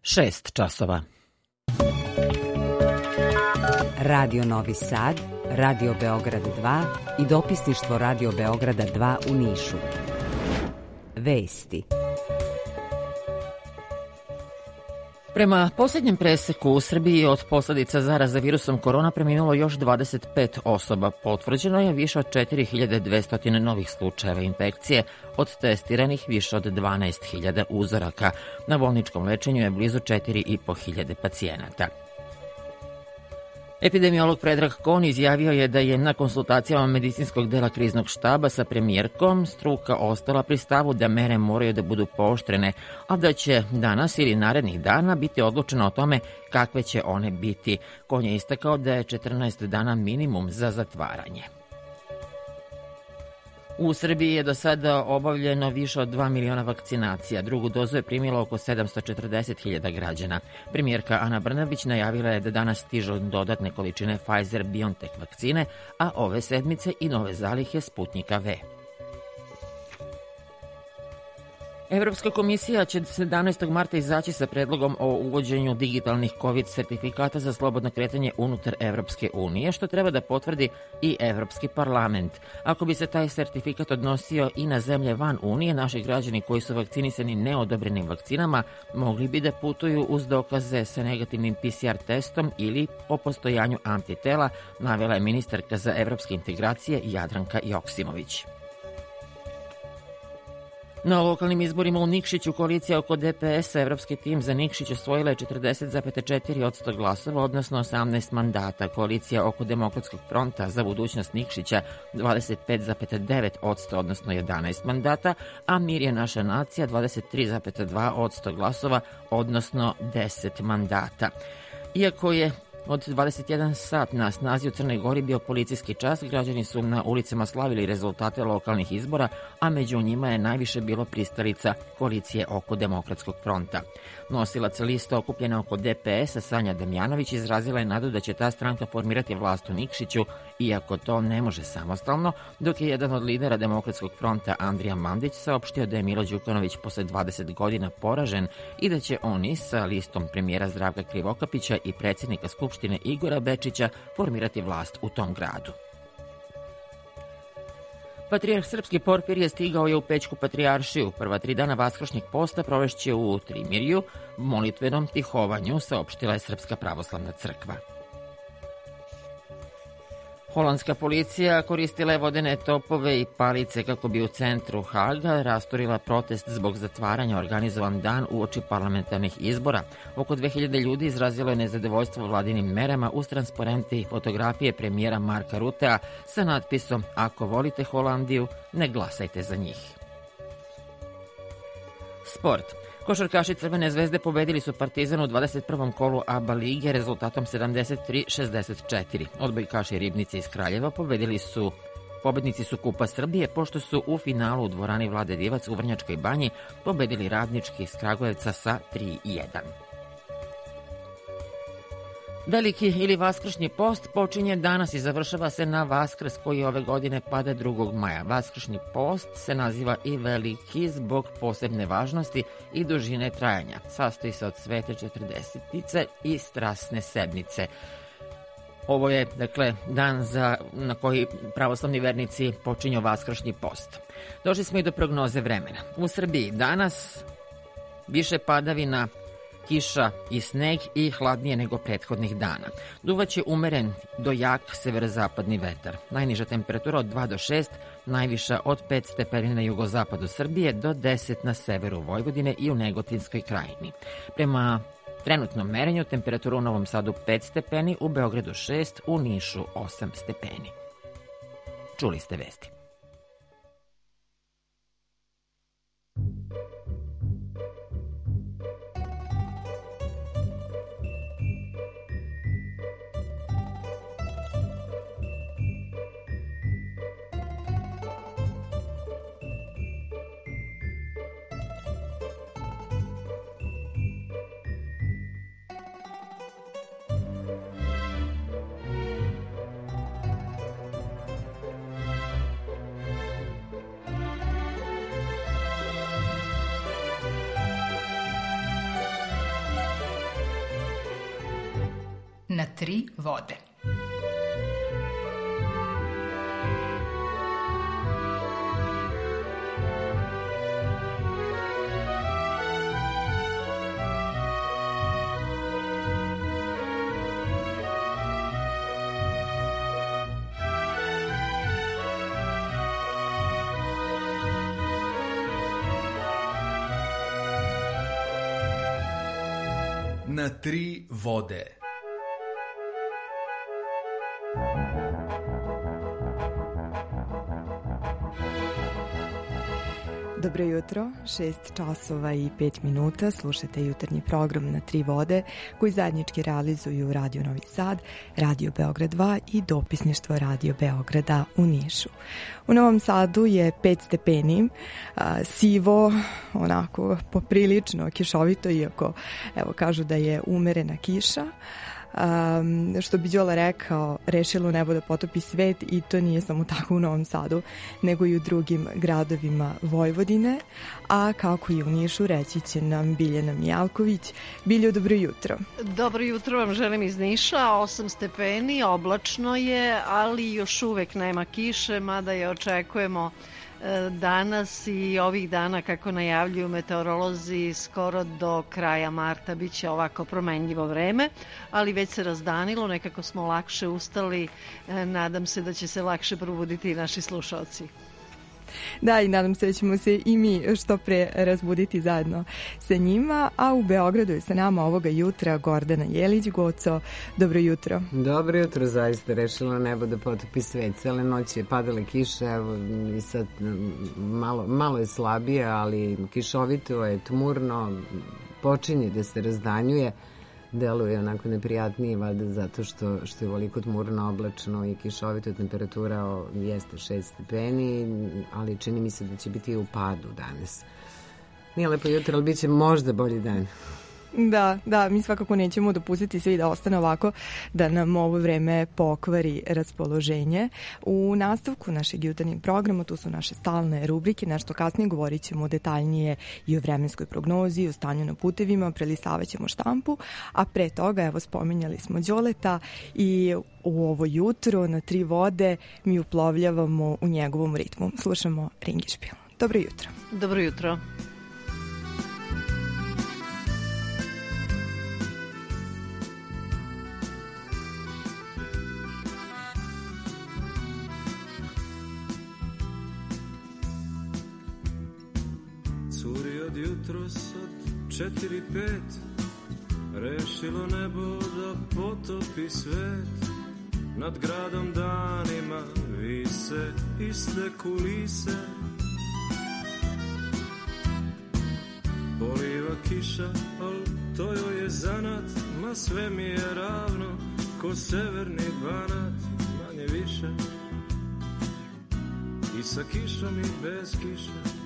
6 časova. Radio Novi Sad, Radio Beograd 2 i dopisništvo Radio Beograda 2 u Nišu. Vesti. Prema posljednjem preseku u Srbiji od posljedica zaraze virusom korona preminulo još 25 osoba. Potvrđeno je više od 4200 novih slučajeva infekcije, od testiranih više od 12.000 uzoraka. Na bolničkom lečenju je blizu 4.500 pacijenata. Epidemiolog Predrag Kon izjavio je da je na konsultacijama medicinskog dela kriznog štaba sa premijerkom struka ostala pri stavu da mere moraju da budu pooštrene, a da će danas ili narednih dana biti odlučeno o tome kakve će one biti. Kon je istakao da je 14 dana minimum za zatvaranje. U Srbiji je do sada obavljeno više od 2 miliona vakcinacija. Drugu dozu je primilo oko 740.000 građana. Premijerka Ana Brnabić najavila je da danas stižu dodatne količine Pfizer-BioNTech vakcine, a ove sedmice i nove zalihe Sputnika V. Evropska komisija će 17. marta izaći sa predlogom o uvođenju digitalnih COVID sertifikata za slobodno kretanje unutar Evropske unije, što treba da potvrdi i Evropski parlament. Ako bi se taj sertifikat odnosio i na zemlje van Unije, naši građani koji su vakcinisani neodobrenim vakcinama mogli bi da putuju uz dokaze sa negativnim PCR testom ili po postojanju antitela, navela je ministarka za evropske integracije Jadranka Joksimović. Na lokalnim izborima u Nikšiću koalicija oko DPS-a Evropski tim za Nikšić osvojila je 40,4% glasova, odnosno 18 mandata. Koalicija oko Demokratskog fronta za budućnost Nikšića 25,9%, odnosno 11 mandata, a Mir je naša nacija 23,2% glasova, odnosno 10 mandata. Iako je od 21 sat na snazi u Crnoj Gori bio policijski čas, građani su na ulicama slavili rezultate lokalnih izbora, a među njima je najviše bilo pristalica koalicije oko Demokratskog fronta. Nosilac liste okupljena oko DPS-a Sanja Damjanović izrazila je nadu da će ta stranka formirati vlast u Nikšiću, iako to ne može samostalno, dok je jedan od lidera Demokratskog fronta Andrija Mandić saopštio da je Milo Đukanović posle 20 godina poražen i da će oni sa listom premijera Zdravka Krivokapića i predsjednika Skupštine Igora Bečića formirati vlast u tom gradu. Patrijarh srpski Porfirije stigao je u Pećku patrijaršiju. Prva 3 dana vaskršnjeg posta provešće u Trimirju, molitvenom tihovanju, saopštila je Srpska pravoslavna crkva. Holandska policija koristila je vodene topove i palice kako bi u centru Haga rasturila protest zbog zatvaranja organizovan dan uoči parlamentarnih izbora. Oko 2000 ljudi izrazilo je nezadovoljstvo vladinim merama uz transparente i fotografije premijera Marka Rutea sa natpisom "Ako volite Holandiju, ne glasajte za njih". Sport. Košarkaši Crvene zvezde pobedili su Partizan u 21. kolu ABA lige rezultatom 73-64. Odbojkaši Ribnice iz Kraljeva pobednici su Kupa Srbije, pošto su u finalu u dvorani Vlade Divac u Vrnjačkoj banji pobedili Radnički iz Kragujevca sa 3-1. Veliki ili vaskršnji post počinje danas i završava se na Vaskrs koji ove godine pada 2. maja. Vaskršnji post se naziva i veliki zbog posebne važnosti i dužine trajanja. Sastoji se od svete četrdesetice i strasne sedmice. Ovo je, dan na koji pravoslavni vernici počinju vaskršnji post. Došli smo i do prognoze vremena. U Srbiji danas više padavina, kiša i sneg i hladnije nego prethodnih dana. Duvaće umeren do jak severozapadni vetar. Najniža temperatura od 2 do 6, najviša od 5 stepeni na jugozapadu Srbije do 10 na severu Vojvodine i u Negotinskoj krajini. Prema trenutnom merenju temperatura u Novom Sadu 5 stepeni, u Beogradu 6, u Nišu 8 stepeni. Čuli ste vesti. na 3 vode. Na 3 vode. Dobro jutro, 6 časova i 5 minuta, slušate jutarnji program Na 3 vode koji zajednički realizuju Radio Novi Sad, Radio Beograd 2 i dopisništvo Radio Beograda u Nišu. U Novom Sadu je 5 stepeni, sivo, onako poprilično kišovito, iako evo kažu da je umerena kiša. Što bi Đola rekao, rešilo nebo da potopi svet, i to nije samo tako u Novom Sadu, nego i u drugim gradovima Vojvodine, a kako i u Nišu reći će nam Biljana Mijalković. Biljo, dobro jutro. Dobro jutro vam želim iz Niša, 8 stepeni, oblačno je, ali još uvek nema kiše, mada je očekujemo danas i ovih dana, kako najavljuju meteorolozi, skoro do kraja marta biće ovako promenljivo vreme, ali već se razdanilo, nekako smo lakše ustali, nadam se da će se lakše probuditi i naši slušalci. Da, i nadam se da ćemo se i mi što pre razbuditi zajedno sa njima, a u Beogradu je sa nama ovoga jutra Gordana Jelić. Goco, dobro jutro. Dobro jutro, zaista rešilo nebo da potopi svet. Cele noći je padale kiše, evo i sad malo je slabije, ali kišovito je, tmurno, počinje da se razdanjuje. Deluje onako neprijatnije, valjda zato što je voliko tmurno, oblačno i kišovito. Temperatura jeste 6 stepeni, ali čini mi se da će biti u padu danas. Nije lepo jutro, ali bit će možda bolji dan. Da, mi svakako nećemo dopustiti svi da ostane ovako, da nam ovo vreme pokvari raspoloženje. U nastavku našeg jutarnjeg programa, tu su naše stalne rubrike, nešto kasnije govorit ćemo detaljnije i o vremenskoj prognozi, i o stanju na putevima, prelistavat ćemo štampu, a pre toga, evo, spominjali smo Đoleta, i u ovo jutro na 3 vode mi uplovljavamo u njegovom ritmu. Slušamo Ringišpil. Dobro jutro. Dobro jutro. Jutros od 4-5 rešilo nebo da potopi svet. Nad gradom danima vise iste kulise. Poliva kiša, al to joj je zanat, ma sve mi je ravno, ko severni Banat, manje više. I sa kišom i bez kiša.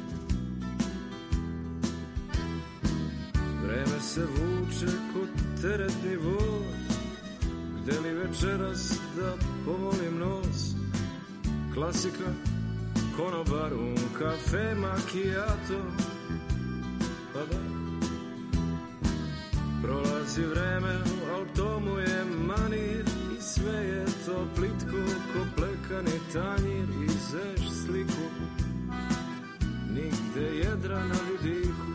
Vreme se vuče kod teretni voz, gde li večeras da pomolim nos. Klasika, konobar, kafe, macchiato, pa da. Prolazi vreme, al tomu je manir, i sve je to plitko, ko plekani tanjir. I zeš sliku, nigde jedra na vidiku.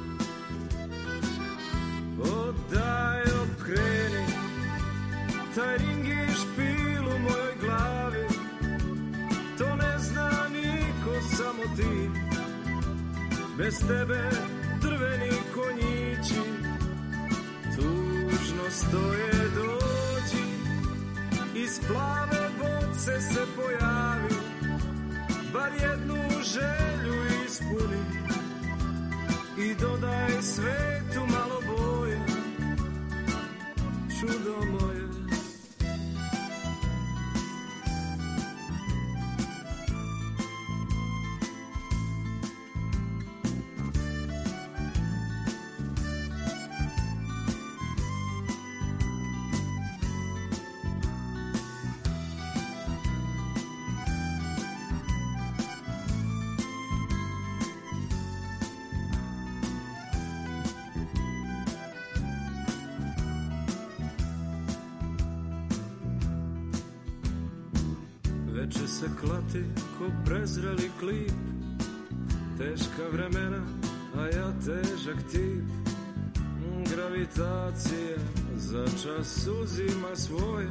Daj okreni taj ringišpil u mojoj glavi, to ne zna niko, samo ti. Bez tebe drveni konjići tužno stoje. Dođi, iz plave boce se pojavi, bar jednu želju ispuni i dodaj svetu malo boje, čudo moje. Veče se klati ko prezreli klip, teška vremena, a ja težak tip. Gravitacija za čas uzima svoje.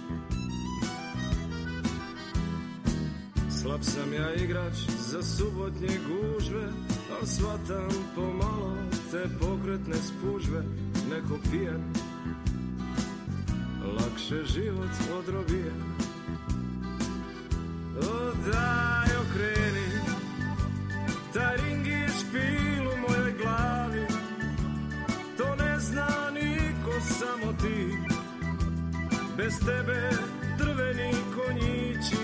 Slab sam ja igrač za subotnje gužve, al shvatam pomalo te pokretne spužve. Neko pijen, lakše život odrobijen. O daj okreni, taj ring je špil u mojoj glavi. To ne zna niko, samo ti. Bez tebe drveni konjići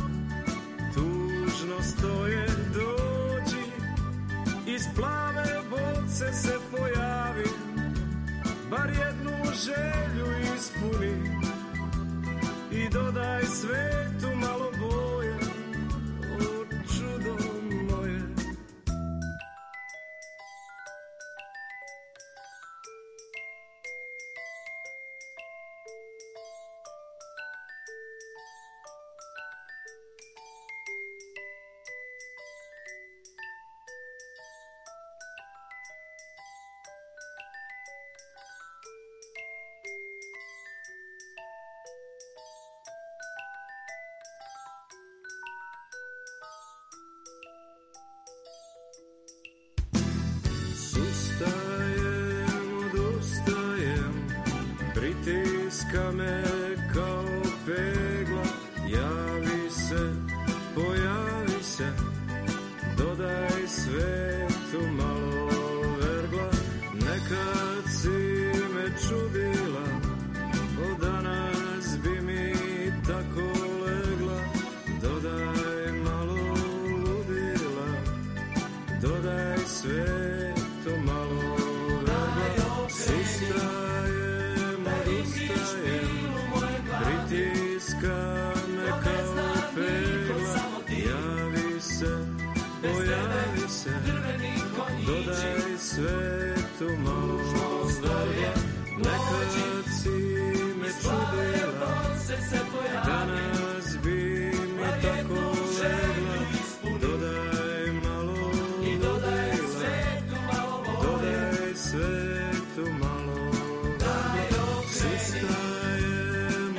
tužno stoje. Dođi, iz plave boce se pojavi, bar jednu želju ispuni i dodaj svetu malo boje, o čudo moje. Pritiska me kao pegla, javi se, pojavi se, dodaj svetu malo vergla. Nekad si me čudila, od danas bi mi tako legla. Dodaj malo ludila, dodaj svetu malo vergla. Sustajem, pritiska me kao pegla, javi se, pojavi se, dodaj svetu malo vergla. Nekad si me čudila, danas bi mi tako legla. Dodaj malo ludila, dodaj svetu malo vergla. Sustajem,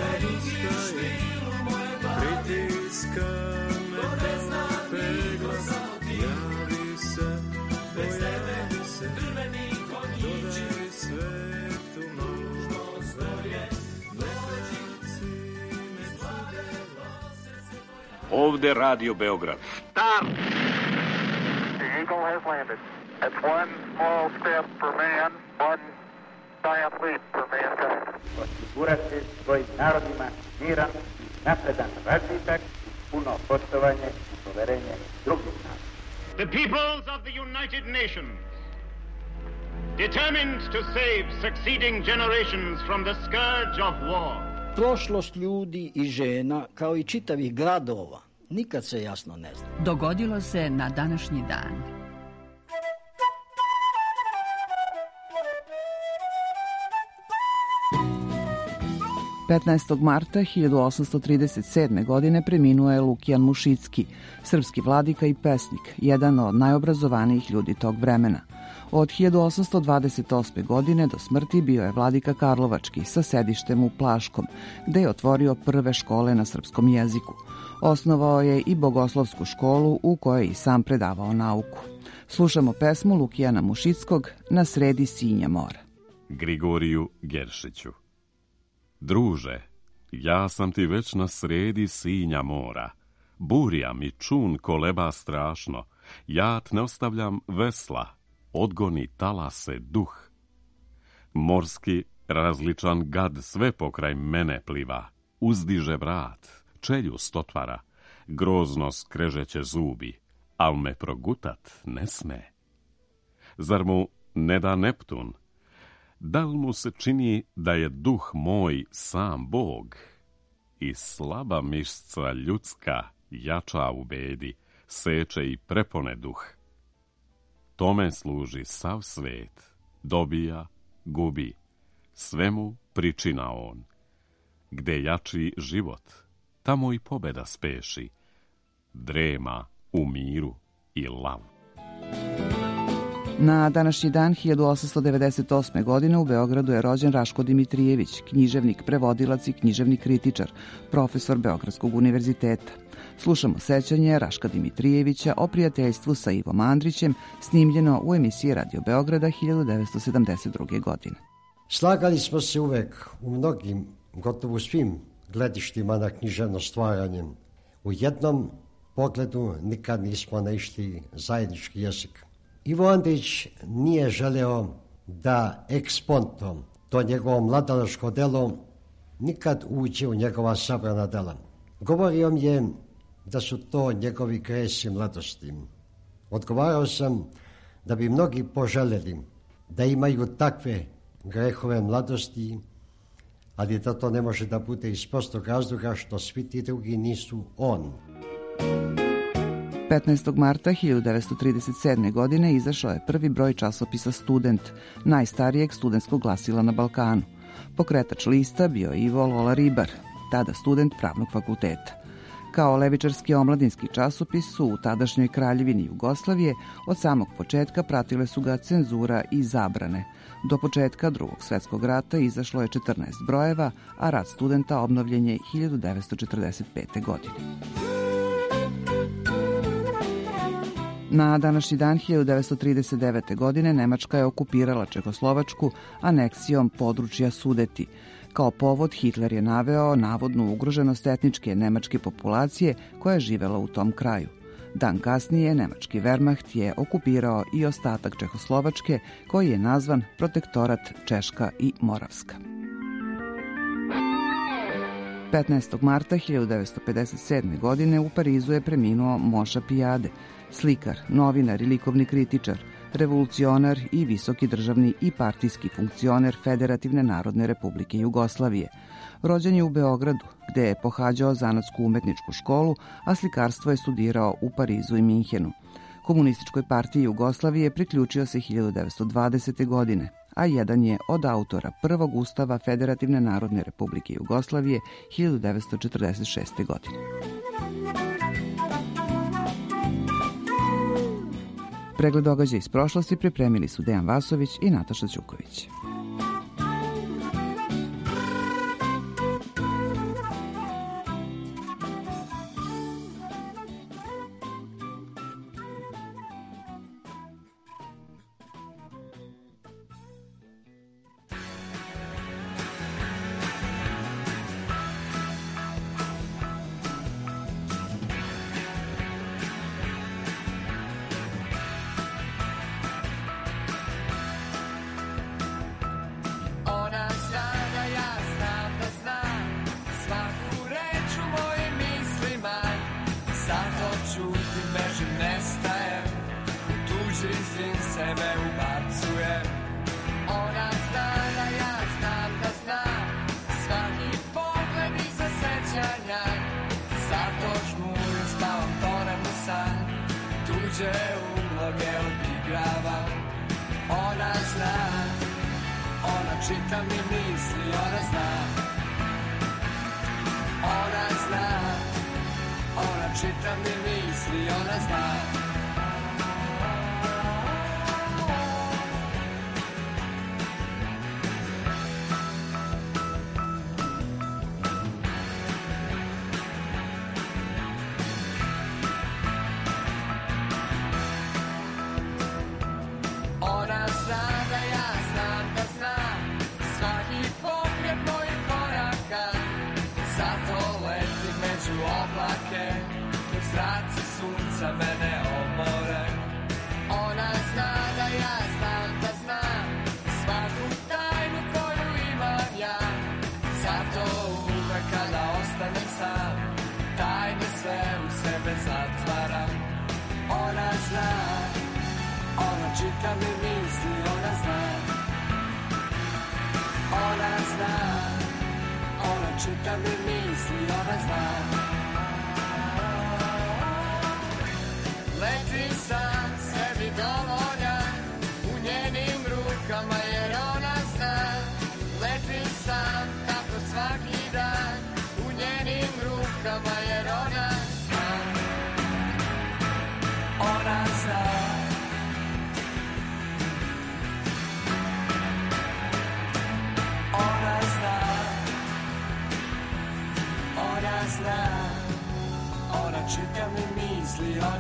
pritiska me kao pegla, javi se, pojavi se, dodaj svetu malo vergla. Nekad si me čudila. Ovde Radio Beograd. Stop! The Eagle has landed. It's one small step for man, one giant leap for mankind. Osigurati svojim narodima miran, napredan razvitak, puno poštovanje i poverenje drugih naroda. The peoples of the United Nations, determined to save succeeding generations from the scourge of war. Prošlost ljudi i žena, kao i čitavih gradova, nikad se jasno ne zna. Dogodilo se na današnji dan. Marta 1837. godine preminuo je Lukijan Mušicki, srpski vladika i pesnik, jedan od najobrazovanijih ljudi tog vremena. Od 1828. godine do smrti bio je vladika Karlovački sa sedištem u Plaškom, gde je otvorio prve škole na srpskom jeziku. Osnovao je i bogoslovsku školu u kojoj i sam predavao nauku. Slušamo pesmu Lukijana Mušickog Na sredi sinja mora. Grigoriju Geršiću. Druže, ja sam ti već na sredi sinja mora. Burja mi čun koleba strašno. Ja ne ostavljam vesla, odgoni talase duh. Morski različan gad sve pokraj mene pliva. Uzdiže vrat, čeljust otvara, grozno skrežeće zubi, al me progutat ne sme. Zar mu ne da Neptun? Da li mu se čini da je duh moj sam Bog? I slaba mišca ljudska jača u bedi, seče i prepone duh. Tome služi sav svet, dobija, gubi, svemu pričina on. Gde jači život, tamo i pobeda speši, drema u miru i lav. Na današnji dan 1898. godine u Beogradu je rođen Raško Dimitrijević, književnik, prevodilac i književni kritičar, profesor Beogradskog univerziteta. Slušamo sećanje Raška Dimitrijevića o prijateljstvu sa Ivom Andrićem, snimljeno u emisiji Radio Beograda 1972. godine. Slagali smo se uvek u mnogim, gotovo svim gledištima na književno stvaranje. U jednom pogledu nikad nismo naišli zajednički jezik. Ivo Andrić nije želeo da ekspontom to njegovo mladalačko delo nikad uđe u njegova sabrana dela. Govorio mi je da su to njegovi gresi mladosti. Odgovarao sam da bi mnogi poželjeli da imaju takve grehove mladosti, ali da to ne može da bude iz prostog razloga što svi ti drugi nisu on. 15. marta 1937. godine izašao je prvi broj časopisa Student, najstarijeg studentskog glasila na Balkanu. Pokretač lista bio Ivo Lola Ribar, tada student pravnog fakulteta. Kao levičarski omladinski časopis su u tadašnjoj Kraljevini Jugoslavije od samog početka pratile su ga cenzura i zabrane. Do početka Drugog svjetskog rata izašlo je 14 brojeva, a rad studenta obnovljen je 1945. godine. Na današnji dan 1939. godine Nemačka je okupirala Čehoslovačku aneksijom područja Sudeti. Kao povod Hitler je naveo navodnu ugroženost etničke nemačke populacije koja je živela u tom kraju. Dan kasnije nemački Wehrmacht je okupirao i ostatak Čehoslovačke koji je nazvan Protektorat Češka i Moravska. 15. marta 1957. godine u Parizu je preminuo Moša Pijade, slikar, novinar i likovni kritičar, revolucionar i visoki državni i partijski funkcioner Federativne narodne republike Jugoslavije. Rođen je u Beogradu, gde je pohađao zanatsku umetničku školu, a slikarstvo je studirao u Parizu i Minhenu. Komunističkoj partiji Jugoslavije priključio se 1920. godine, a jedan je od autora prvog ustava Federativne narodne republike Jugoslavije 1946. godine. Pregled događaja iz prošlosti pripremili su Dejan Vasović i Nataša Ćuković.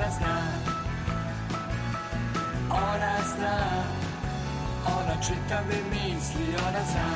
ona čita mi misli, ona zna.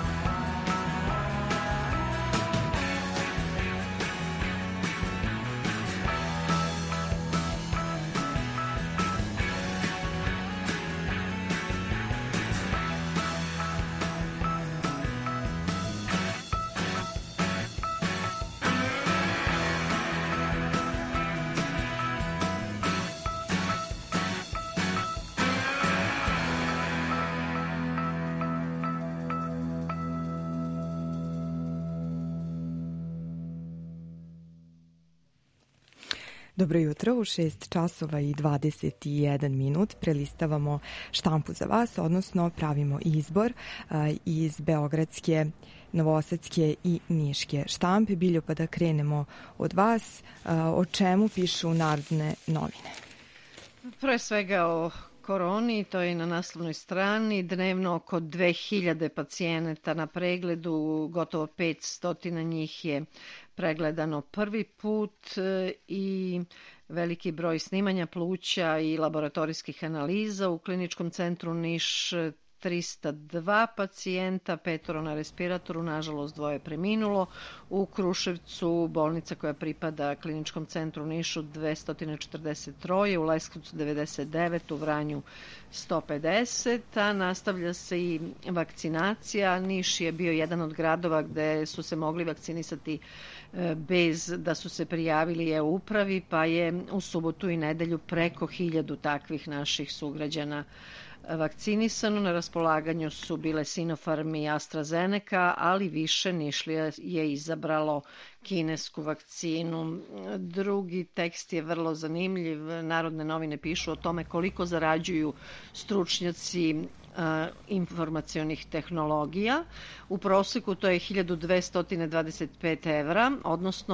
Dobro jutro, u 6 časova i 21 minut prelistavamo štampu za vas, odnosno pravimo izbor iz beogradske, novosadske i niške štampe. Biljo, pa da krenemo od vas, o čemu pišu Narodne novine? Pre svega o koroni, to je na naslovnoj strani, dnevno oko 2000 pacijenata na pregledu, gotovo 500 njih je pregledano prvi put i veliki broj snimanja pluća i laboratorijskih analiza. U kliničkom centru Niš 302 pacijenta, 5 na respiratoru, nažalost 2 preminulo. U Kruševcu bolnica koja pripada kliničkom centru Nišu 243, u Leskovcu 99, u Vranju 150, a nastavlja se i vakcinacija. Niš je bio jedan od gradova gde su se mogli vakcinisati bez da su se prijavili e-upravi, pa je u subotu i nedelju preko 1000 takvih naših sugrađana vakcinisano. Na raspolaganju su bile Sinopharm i AstraZeneca, ali više Nišlija je izabralo kinesku vakcinu. Drugi tekst je vrlo zanimljiv. Narodne novine pišu o tome koliko zarađuju stručnjaci informacionih tehnologija. U proseku to je 1225 evra, odnosno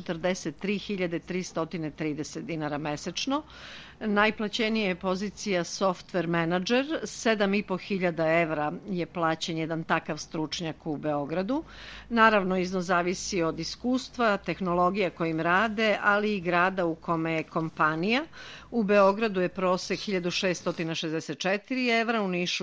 143.330 dinara mesečno. Najplaćenija je pozicija software manager, 7.500 evra je plaćen jedan takav stručnjak u Beogradu. Naravno, iznos zavisi od iskustva, tehnologija kojim rade, ali i grada u kome je kompanija. U Beogradu je prosek 1664 evra, u Nišu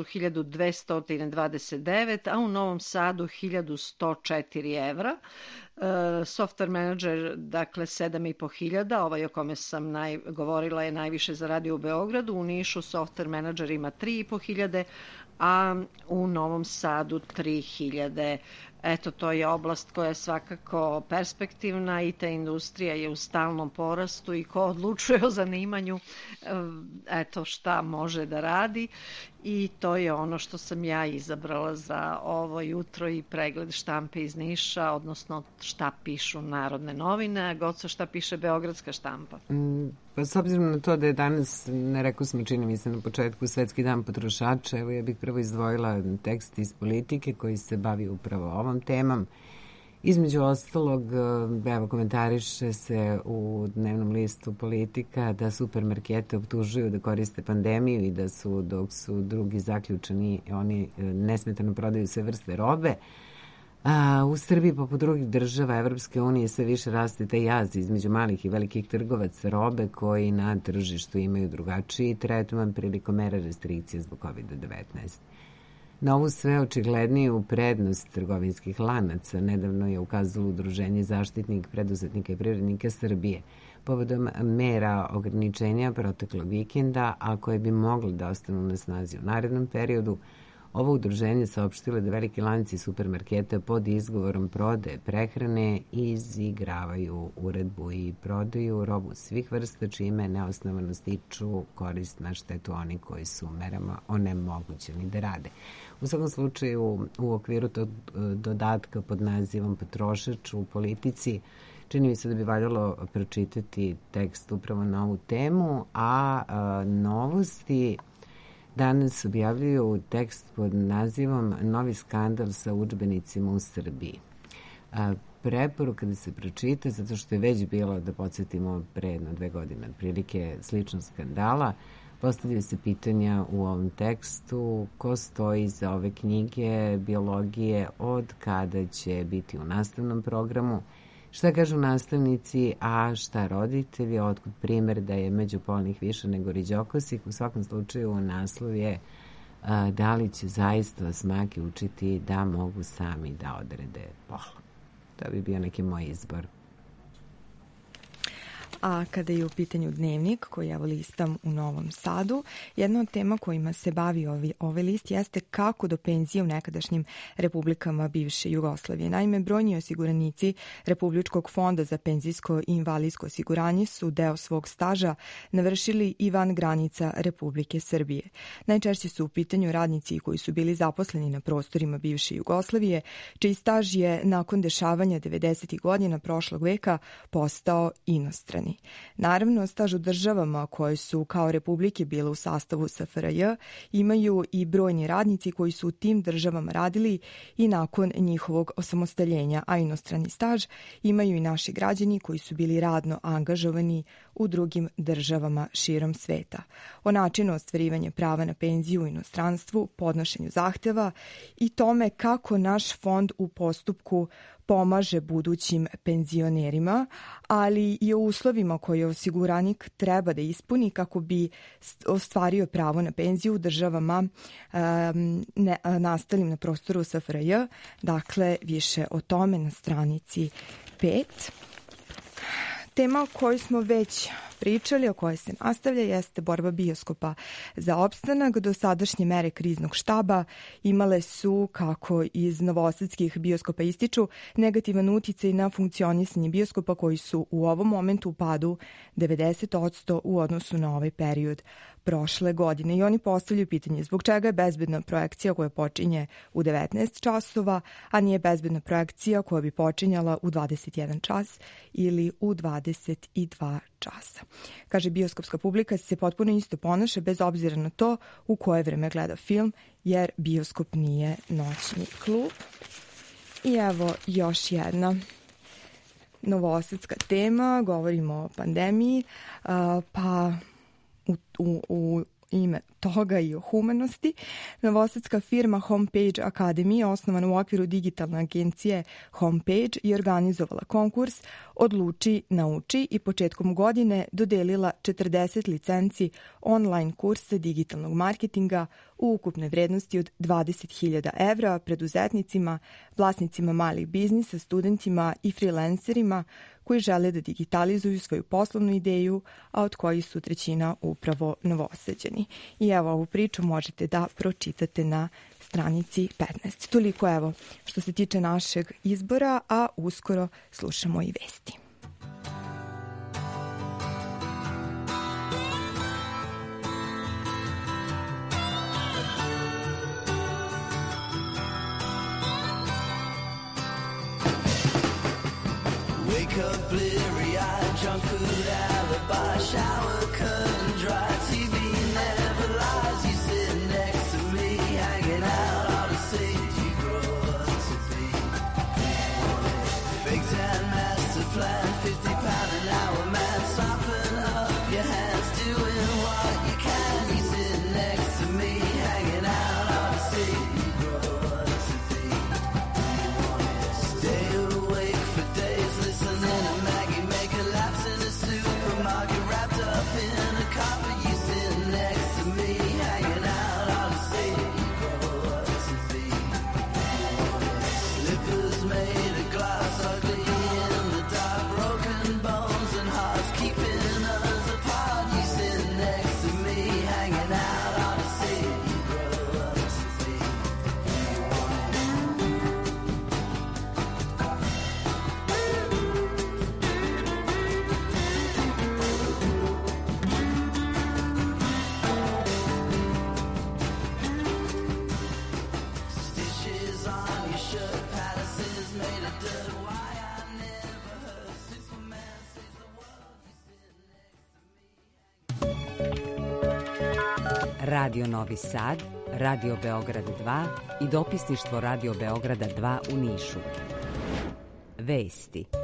1229, a u Novom Sadu 1104 evra. Software manager, dakle 7.500, ovaj o kome sam govorila je najviše zaradio u Beogradu. U Nišu software manager ima 3.500, a u Novom Sadu 3.000. Eto, to je oblast koja je svakako perspektivna i ta industrija je u stalnom porastu i ko odlučuje o zanimanju, eto šta može da radi. I to je ono što sam ja izabrala za ovo jutro i pregled štampe iz Niša, odnosno šta pišu Narodne novine, a Goco, šta piše beogradska štampa? Pa s obzirom na to da je danas, ne rekao smo, čini mi se na početku, Svetski dan potrošača, evo ja bih prvo izdvojila tekst iz Politike koji se bavi upravo ovom temom. Između ostalog, evo, komentariše se u dnevnom listu Politika da supermarkete optužuju da koriste pandemiju i da su, dok su drugi zaključani, oni nesmetano prodaju sve vrste robe. U Srbiji, poput drugih država Evropske unije, sve više raste taj jaz između malih i velikih trgovaca robe koji na tržištu imaju drugačiji tretman prilikom mera restrikcije zbog COVID-19. Na ovu sve očigledniju prednost trgovinskih lanaca nedavno je ukazalo Udruženje zaštitnik preduzetnika i privrednika Srbije povodom mera ograničenja proteklog vikenda, a koje bi mogle da ostanu na snazi u narednom periodu. Ovo udruženje saopštilo da veliki lanci supermarketa pod izgovorom prodaje prehrane izigravaju uredbu i prodaju robu svih vrsta, čime neosnovano stiču korist na štetu oni koji su merama onemogućeni da rade. U svakom slučaju, u okviru tog dodatka pod nazivom Potrošač u Politici, čini mi se da bi valjalo pročitati tekst upravo na ovu temu, a novosti danas objavljuju tekst pod nazivom Novi skandal sa udžbenicima u Srbiji. Preporuka da se pročita, zato što je već bilo, da podsjetimo, pre 1-2 godine otprilike sličnog skandala. Postavljaju se pitanja u ovom tekstu ko stoji za ove knjige biologije, od kada će biti u nastavnom programu, Šta kažu nastavnici, a šta roditelji, otkud primer da je međupolnih više nego riđokosih. U svakom slučaju naslov je da li će zaista smaki učiti da mogu sami da odrede pol. To bi bio neki moj izbor. A kada je u pitanju dnevnik koji evo listam u Novom Sadu, jedna od tema kojima se bavi ovaj list jeste kako do penzije u nekadašnjim republikama bivše Jugoslavije. Naime, brojni osiguranici Republičkog fonda za penzijsko i invalidsko osiguranje su deo svog staža navršili i van granica Republike Srbije. Najčešće su u pitanju radnici koji su bili zaposleni na prostorima bivše Jugoslavije, čiji staž je nakon dešavanja 90. godina prošlog veka postao inostrani. Naravno, staž u državama koje su kao republike bile u sastavu SFRJ imaju i brojni radnici koji su u tim državama radili i nakon njihovog osamostaljenja, a inostrani staž imaju i naši građani koji su bili radno angažovani u drugim državama širom sveta. O načinu ostvarivanja prava na penziju u inostranstvu, podnošenju zahteva i tome kako naš fond u postupku pomaže budućim penzionerima, ali i o uslovima koje osiguranik treba da ispuni kako bi ostvario pravo na penziju u državama nastalim na prostoru SFRJ. Dakle, više o tome na stranici 5. Tema o kojoj smo već pričali, o kojoj se nastavlja, jeste borba bioskopa za opstanak. Dosadašnje mere kriznog štaba imale su, kako iz novosadskih bioskopa ističu, negativan uticaj na funkcionisanje bioskopa koji su u ovom momentu u padu 90% u odnosu na ovaj period prošle godine. I oni postavljaju pitanje zbog čega je bezbedna projekcija koja počinje u 19 časova, a nije bezbedna projekcija koja bi počinjala u 21 čas ili u 22 časa. Kaže, bioskopska publika se potpuno isto ponaša bez obzira na to u koje vreme gleda film, jer bioskop nije noćni klub. I evo još jedna novosadska tema, govorimo o pandemiji, pa u ime toga i o humanosti. Novosadska firma Homepage Academy, osnovana u okviru digitalne agencije Homepage, je organizovala konkurs Odluči, nauči i početkom godine dodelila 40 licenci online kursa digitalnog marketinga u ukupnoj vrednosti od 20.000 evra preduzetnicima, vlasnicima malih biznisa, studentima i freelancerima koji žele da digitalizuju svoju poslovnu ideju, a od kojih su trećina upravo Novosađani. I evo, ovu priču možete da pročitate na stranici 15. Toliko evo što se tiče našeg izbora, a uskoro slušamo i vesti. Wake up, bleary-eyed, junk food alibi, shower curtain dry, TV never lies. You sit next to me, hanging out, all the things you grow up to be. Fake tan master plan, £50 an hour man, soften up your hands, doing what you can. You sit next to me, hanging out, all the things you grow up to be. Stay awake for days, listening to Maggie make a lapse in the supermarket, wrapped up in a carpet. You sit next to me, hanging out, all the things you grow up to be. Slippers made of glass, ugly in the dark, broken bones and hearts keeping us apart. You sit next to me, hanging out, all the things you grow up to be. Stitches on your shirt, palaces made of dirt. Why I never heard Superman saves the world. Radio Novi Sad, Radio Beograd 2 i dopisništvo Radio Beograda 2 u Nišu. Vesti.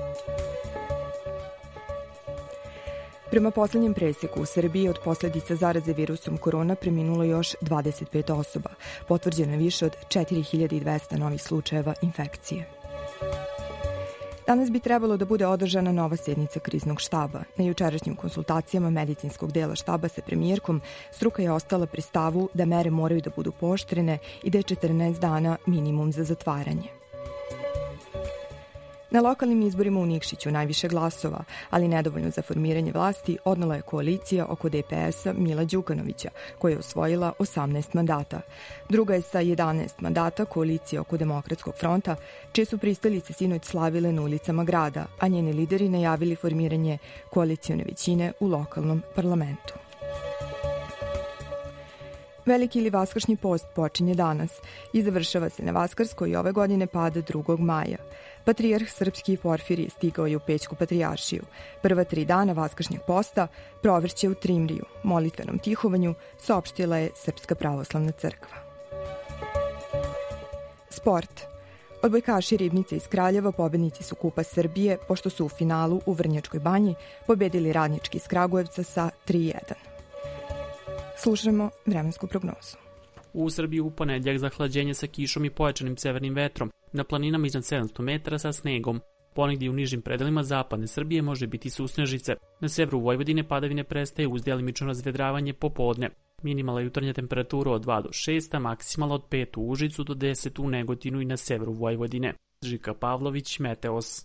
Prema poslednjem preseku u Srbiji od posledica zaraze virusom korona preminulo još 25 osoba. Potvrđeno je više od 4200 novih slučajeva infekcije. Danas bi trebalo da bude održana nova sednica kriznog štaba. Na jučerašnjim konsultacijama medicinskog dela štaba sa premijerkom struka je ostala pri stavu da mere moraju da budu pooštrene i da je 14 dana minimum za zatvaranje. Na lokalnim izborima u Nikšiću najviše glasova, ali nedovoljno za formiranje vlasti, odnela je koalicija oko DPS-a Mila Đukanovića, koja je osvojila 18 mandata. Druga je sa 11 mandata koalicija oko Demokratskog fronta, čije su pristalice sinoć slavile na ulicama grada, a njeni lideri najavili formiranje koalicione većine u lokalnom parlamentu. Veliki ili vaskršnji post počinje danas i završava se na Vaskrs koji ove godine pada 2. maja. Patrijarh srpski Porfirije stigao je u Pećku patrijaršiju. Prva 3 dana vaskršnjeg posta provrće u Trimriju, molitvenom tihovanju, saopštila je Srpska pravoslavna crkva. Sport. Odbojkaši Ribnice iz Kraljeva pobednici su Kupa Srbije, pošto su u finalu u Vrnjačkoj banji pobedili Radnički iz Kragujevca sa 3:1. Slušamo vremensku prognozu. U Srbiji u ponedjeljak zahlađenje sa kišom i pojačanim severnim vetrom, na planinama iznad 700 metara sa snegom. Ponegdje u nižim predelima zapadne Srbije može biti susnežice. Na severu Vojvodine padavine prestaje uz djelimično razvedravanje popodne. Minimalna jutarnja temperatura od 2 do 6, a maksimalna od 5 u Užicu do 10 u Negotinu i na severu Vojvodine. Žika Pavlović, Meteos.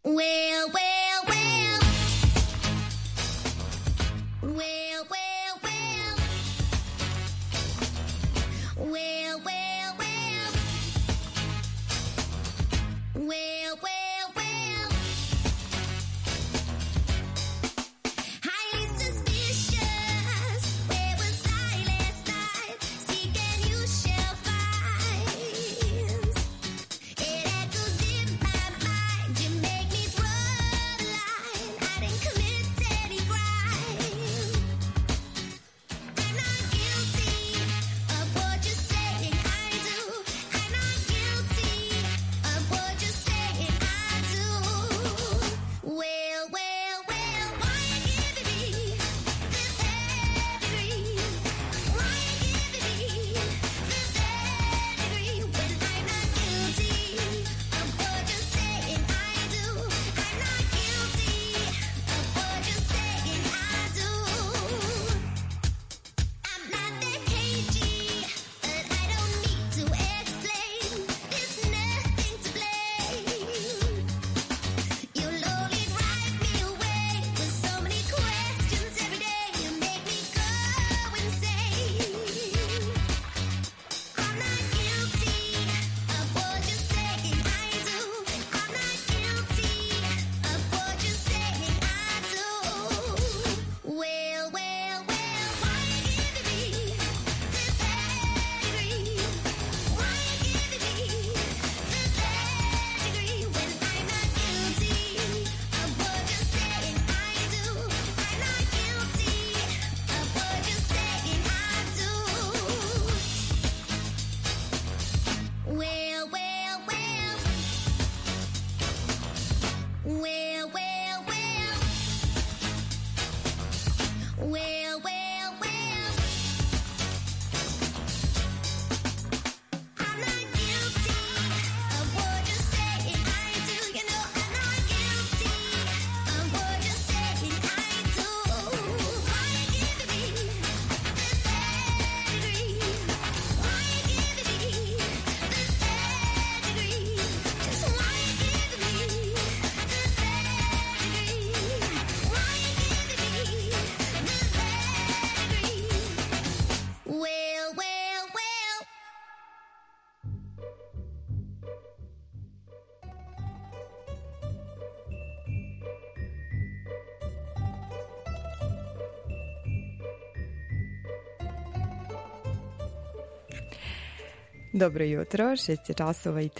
Dobro jutro, 6 časova i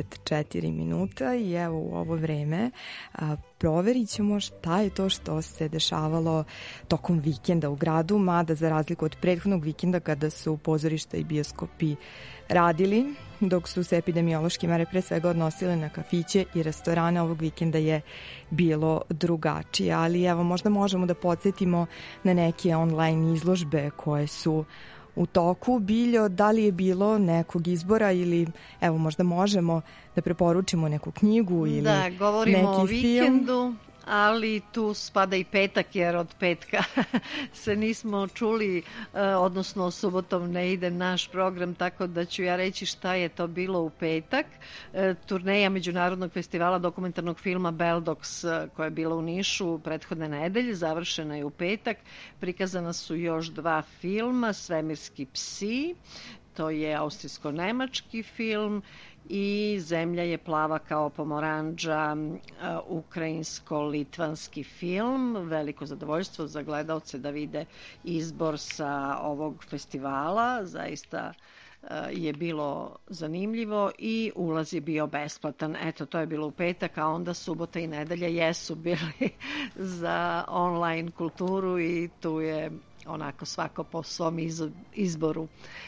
34 minuta i evo u ovo vreme proverit ćemo šta je to što se dešavalo tokom vikenda u gradu, mada za razliku od prethodnog vikenda kada su pozorišta i bioskopi radili, dok su se epidemiološke mere pre svega odnosile na kafiće i restorane, ovog vikenda je bilo drugačije, ali evo možda možemo da podsjetimo na neke online izložbe koje su u toku. Biljo, da li je bilo nekog izbora ili evo možda možemo da preporučimo neku knjigu ili da, govorimo neki o vikendu. film? Ali tu spada i petak, jer od petka se nismo čuli, odnosno subotom ne ide naš program, tako da ću ja reći šta je to bilo u petak. Turneja Međunarodnog festivala dokumentarnog filma Beldox, koja je bila u Nišu prethodne nedelje, završena je u petak. Prikazana su još 2 filma, Svemirski psi, to je austrijsko-nemački film, i Zemlja je plava kao pomoranđa, ukrajinsko-litvanski film. Veliko zadovoljstvo za gledalce da vide izbor sa ovog festivala. Zaista je bilo zanimljivo i ulaz je bio besplatan. Eto, to je bilo u petak, a onda subota i nedelja jesu bili za online kulturu i tu je onako svako po svom izboru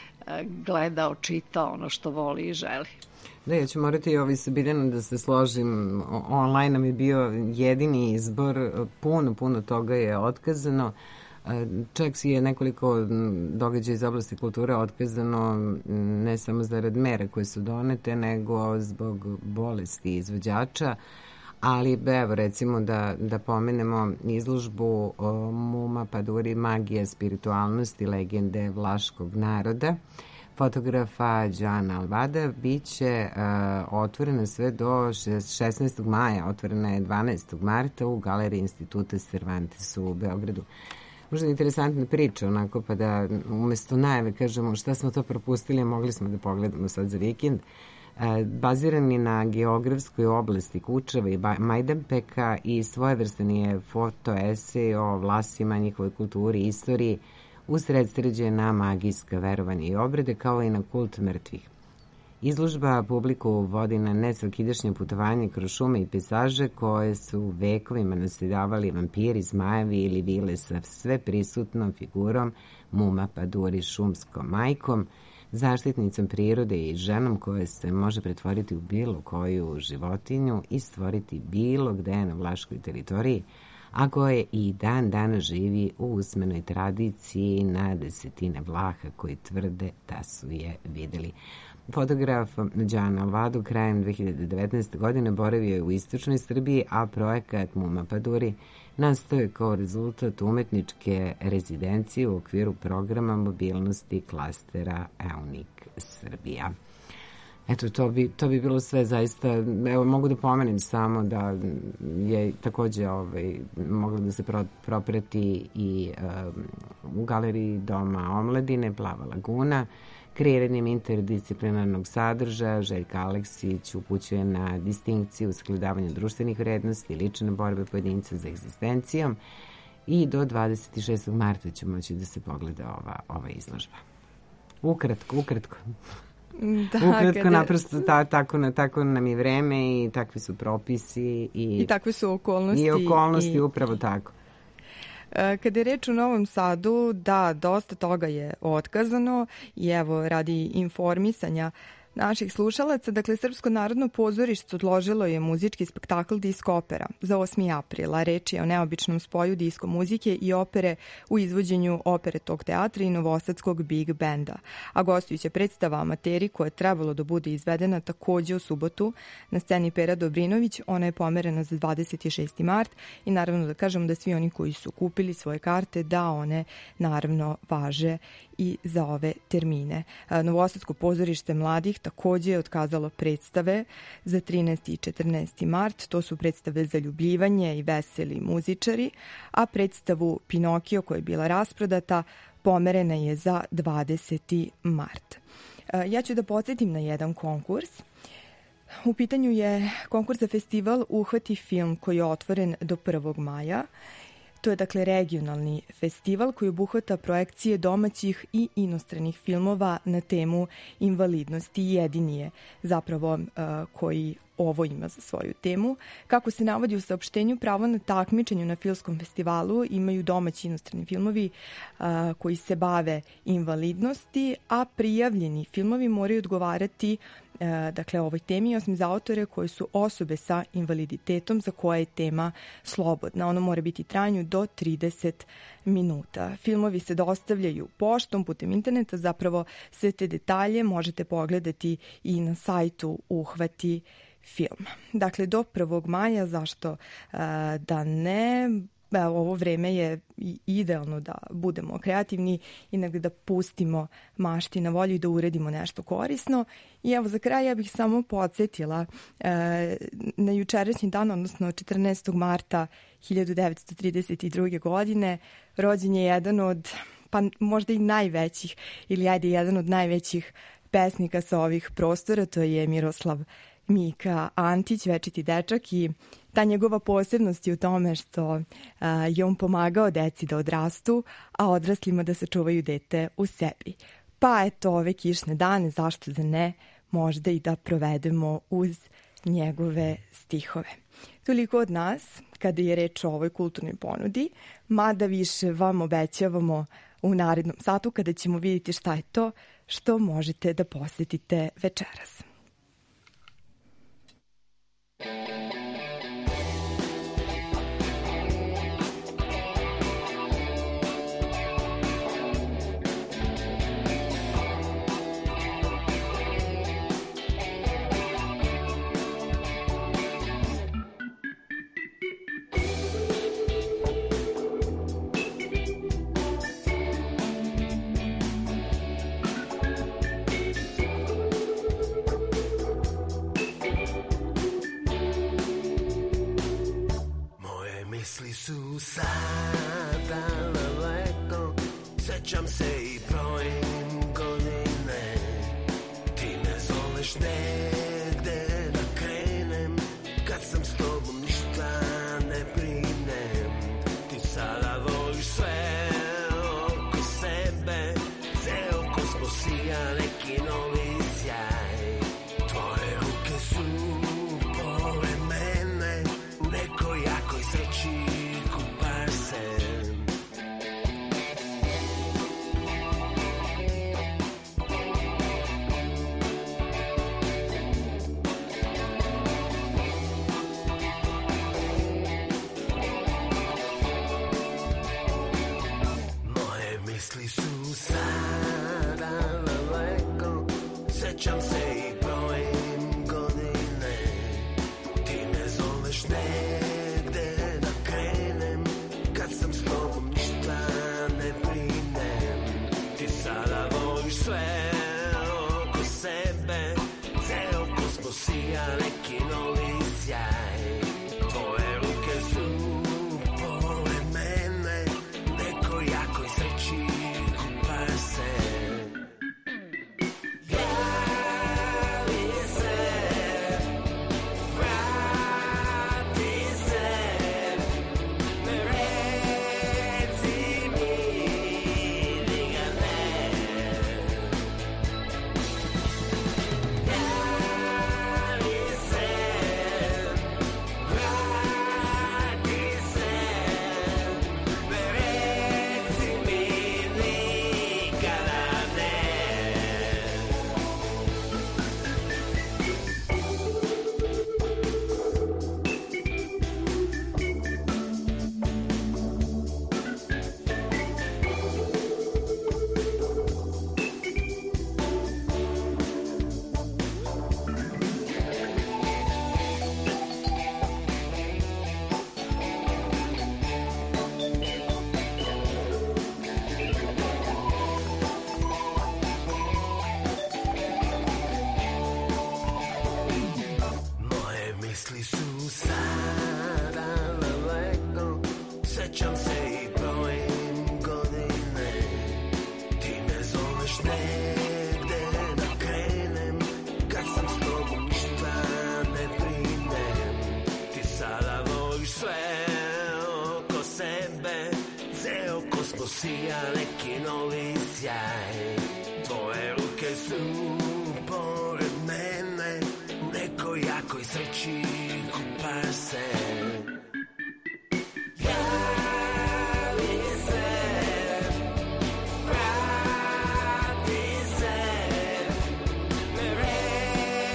gledao, čitao ono što voli i želi. Da, ja ću morati sa Biljanom da se složim. Online nam je bio jedini izbor, puno toga je otkazano. Čak si je nekoliko događaja iz oblasti kulture otkazano ne samo zarad mera koje su donete, nego zbog bolesti izvođača. Ali evo recimo da pomenemo izložbu Muma Paduri, magija spiritualnosti, legende vlaškog naroda, fotografa Đana Alvada, biće otvorena sve do 16. maja, otvorena je 12. marta u Galeriji Instituta Cervantes u Beogradu. Možda je interesantna priča, onako, pa da umesto najave kažemo šta smo to propustili, mogli smo da pogledamo sad za vikend. Bazirani na geografskoj oblasti Kučeva i Majdanpeka i svojevrstan je fotoesej o Vlasima, njihovoj kulturi i istoriji, usredsređe na magijska verovanja i obrede, kao i na kult mrtvih. Izložba publiku vodi na nesvakidašnje putovanje kroz šume i pejzaže koje su vekovima naseljavali vampiri, zmajevi ili vile sa sve prisutnom figurom Muma Paduri, šumskom majkom, zaštitnicom prirode i ženom koja se može pretvoriti u bilo koju životinju i stvoriti bilo gde na vlaškoj teritoriji, a koje i dan danas živi u usmenoj tradiciji na desetine Vlaha koji tvrde da su je videli. Fotograf Đan Alvado krajem 2019. godine boravio je u istočnoj Srbiji, a projekat Muma Paduri nastao je kao rezultat umetničke rezidencije u okviru programa mobilnosti klastera EUNIK Srbija. Eto, to bi bilo sve zaista. Evo, mogu da pomenem samo da je takođe moglo da se proprati i u Galeriji Doma omladine Plava laguna, kreiranjem interdisciplinarnog sadržaja. Željka Aleksić upućuje na distinkciju u sagledavanju društvenih vrednosti i lične borbe pojedinca za egzistencijom i do 26. marta će moći da se pogleda ova izložba. Ukratko. Ukratko, naprosto tako nam je vreme i takvi su propisi i takve su okolnosti. I okolnosti, upravo tako. Kada je reč u Novom Sadu, da, dosta toga je otkazano i evo, radi informisanja naših slušalaca, dakle, Srpsko narodno pozorište odložilo je muzički spektakl Disko opera za 8. aprila. Reč je o neobičnom spoju disko muzike i opere u izvođenju Operetog teatra i Novosadskog Big Benda. A gostujuća predstava Amateri, koja je trebalo da bude izvedena takođe u subotu na sceni Pera Dobrinović, ona je pomerena za 26. mart i naravno da kažem da svi oni koji su kupili svoje karte, da one naravno važe i za ove termine. Novosadsko pozorište mladih takođe je otkazalo predstave za 13. i 14. mart. To su predstave Zaljubljivanje i Veseli muzičari, a predstavu Pinokio, koja je bila rasprodata, pomerena je za 20. mart. Ja ću da podsjetim na jedan konkurs. U pitanju je konkurs za festival Uhvati film, koji je otvoren do 1. maja. To je dakle regionalni festival koji obuhvata projekcije domaćih i inostranih filmova na temu invalidnosti. Jedini je zapravo koji ovo ima za svoju temu. Kako se navodi u saopštenju, pravo na takmičenju na filmskom festivalu imaju domaći inostrani filmovi koji se bave invalidnosti, a prijavljeni filmovi moraju odgovarati dakle, ovoj temi, osim za autore koji su osobe sa invaliditetom za koje je tema slobodna. Ono mora biti trajanju do 30 minuta. Filmovi se dostavljaju poštom, putem interneta, zapravo sve te detalje možete pogledati i na sajtu Uhvati film. Dakle, do 1. maja, zašto da ne? Ovo vreme je idealno da budemo kreativni i negde da pustimo mašti na volju i da uredimo nešto korisno. I evo za kraj ja bih samo podsjetila na jučerašnji dan, odnosno 14. marta 1932. godine, rođen je jedan od, pa možda i najvećih, ili ajde jedan od najvećih pesnika sa ovih prostora, to je Miroslav Mika Antić, večiti dečak, i ta njegova posebnost je u tome što je on pomagao deci da odrastu, a odraslima da sačuvaju dete u sebi. Pa eto, ove kišne dane, zašto da ne, možda i da provedemo uz njegove stihove. Toliko od nas kada je reč o ovoj kulturnoj ponudi, mada više vam obećavamo u narednom satu kada ćemo vidjeti šta je to što možete da posjetite večeras. Misli su sada daleko, sećam se i brojim godine. Ti me zoveš negde da krenem, kad sam s tobom ništa ne brinem. Ti sada voliš sve oko sebe, ceo kosmos sija neki novi sjaj. Tvoje ruke su pored mene, u nekoj jakoj sreći kupaš se. Moje misli su sada daleko, sećam se i brojim godine. Ti me zoveš negde da krenem, kad sam s tobom ništa ne brinem. Ti sada voliš sve oko sebe, ceo kosmos sija neki novi sjaj. Tvoje ruke su pored mene, nekoj jakoj sreći kupaš se. Javi se, vrati se, reci mi ni ga ne. Javi se, vrati se, reci mi nikada ne. Moje misli su sada daleko, sećam se i brojim godine. Ti me zoveš negde da krenem, kad sam s tobom ništa ne brinem. Ti sada voliš sve oko sebe, ceo kosmos sija neki novi sjaj. Tvoje ruke su pored mene, u nekoj jakoj sreći kupaš se. Javi se, vrati se, reci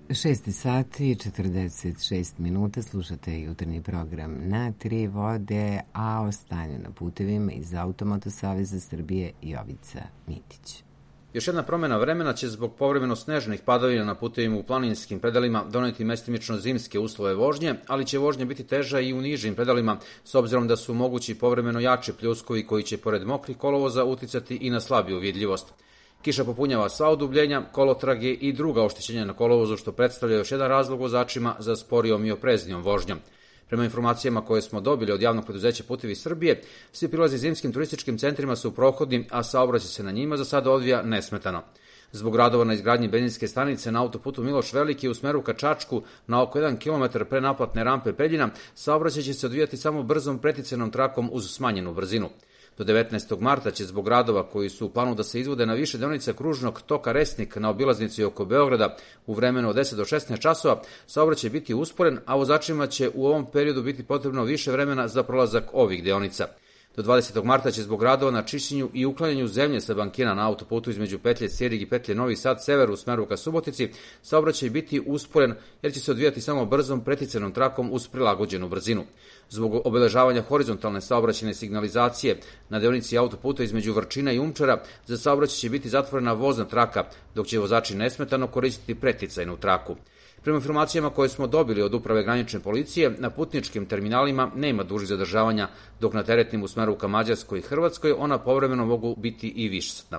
6 sati i 46 minuta, slušate jutarnji program na Tri vode, a o stanju na putevima iz Automoto Saveza Srbije Jovica Mitić. Još jedna promjena vremena će zbog povremeno snežnih padavina na putevima u planinskim predalima doneti mestimično zimske uslove vožnje, ali će vožnja biti teža i u nižim predalima, s obzirom da su mogući povremeno jači pljuskovi koji će pored mokrih kolovoza uticati i na slabiju vidljivost. Kiša popunjava sva odubljenja, kolotrage i druga oštećenja na kolovozu, što predstavlja još jedan razlog vozačima za sporijom i opreznijom vožnjom. Prema informacijama koje smo dobili od javnog preduzeća Putevi Srbije, svi prilazi zimskim turističkim centrima su prohodni, a saobraćaj se na njima za sada odvija nesmetano. Zbog radova na izgradnji benzinske stanice na autoputu Miloš Veliki u smeru ka Čačku na oko 1 km pre naplatne rampe Preljina, saobraćaj će se odvijati samo brzom preticanom trakom uz smanjenu brzinu. Do 19. marta će zbog radova koji su u planu da se izvode na više deonica kružnog toka Resnik na obilaznici oko Beograda u vremenu od 10 do 16 časova, saobraćaj biti usporen, a vozačima će u ovom periodu biti potrebno više vremena za prolazak ovih deonica. Do 20. marta će zbog radova na čišćenju i uklanjanju zemlje sa bankina na autoputu između petlje Sjerig i petlje Novi Sad sever u smeru ka Subotici, saobraćaj biti usporen jer će se odvijati samo brzom preticanom trakom uz prilagođenu brzinu. Zbog obeležavanja horizontalne saobraćajne signalizacije na deonici autoputa između Vrčina i Umčara, za saobraćaj će biti zatvorena vozna traka, dok će vozači nesmetano koristiti preticajnu traku. Prema informacijama koje smo dobili od Uprave granične policije, na putničkim terminalima nema dužih zadržavanja, dok na teretnim u smeru ka Mađarskoj i Hrvatskoj ona povremeno mogu biti i višesatna.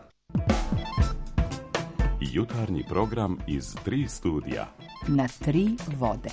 Jutarnji program iz 3 studija. Na 3 vode.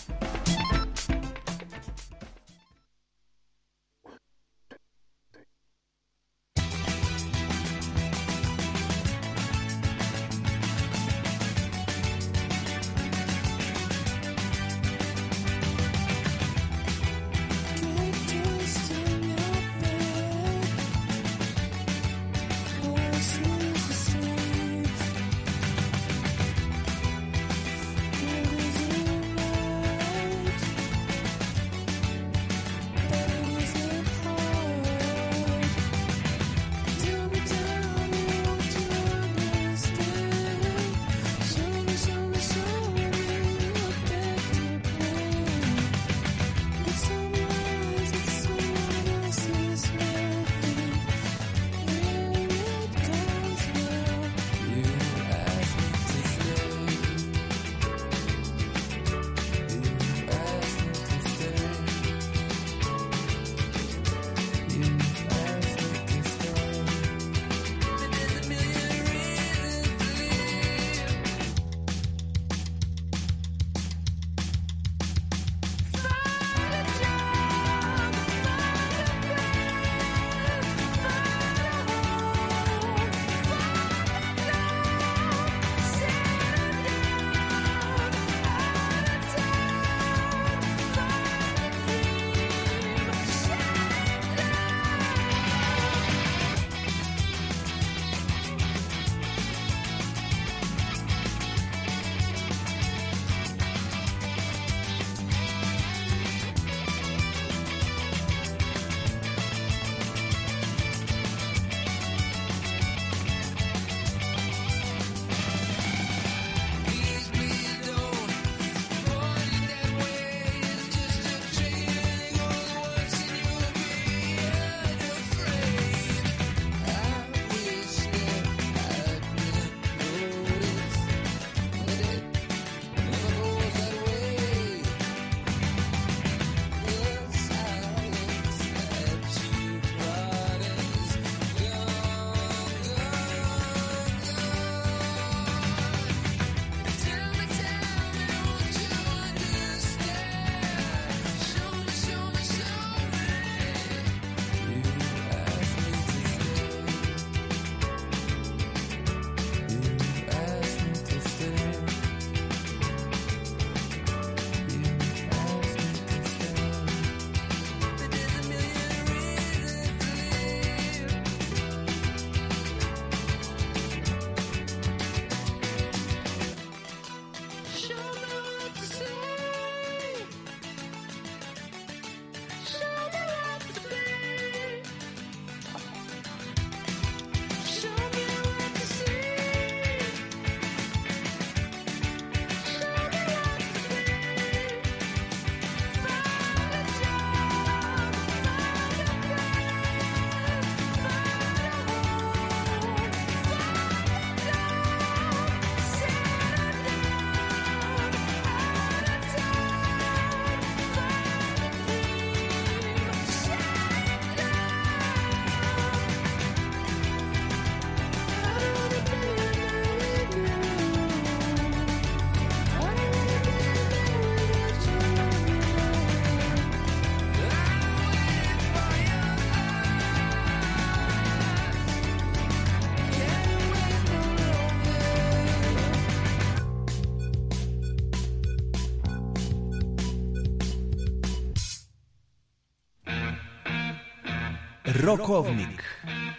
Rokovnik.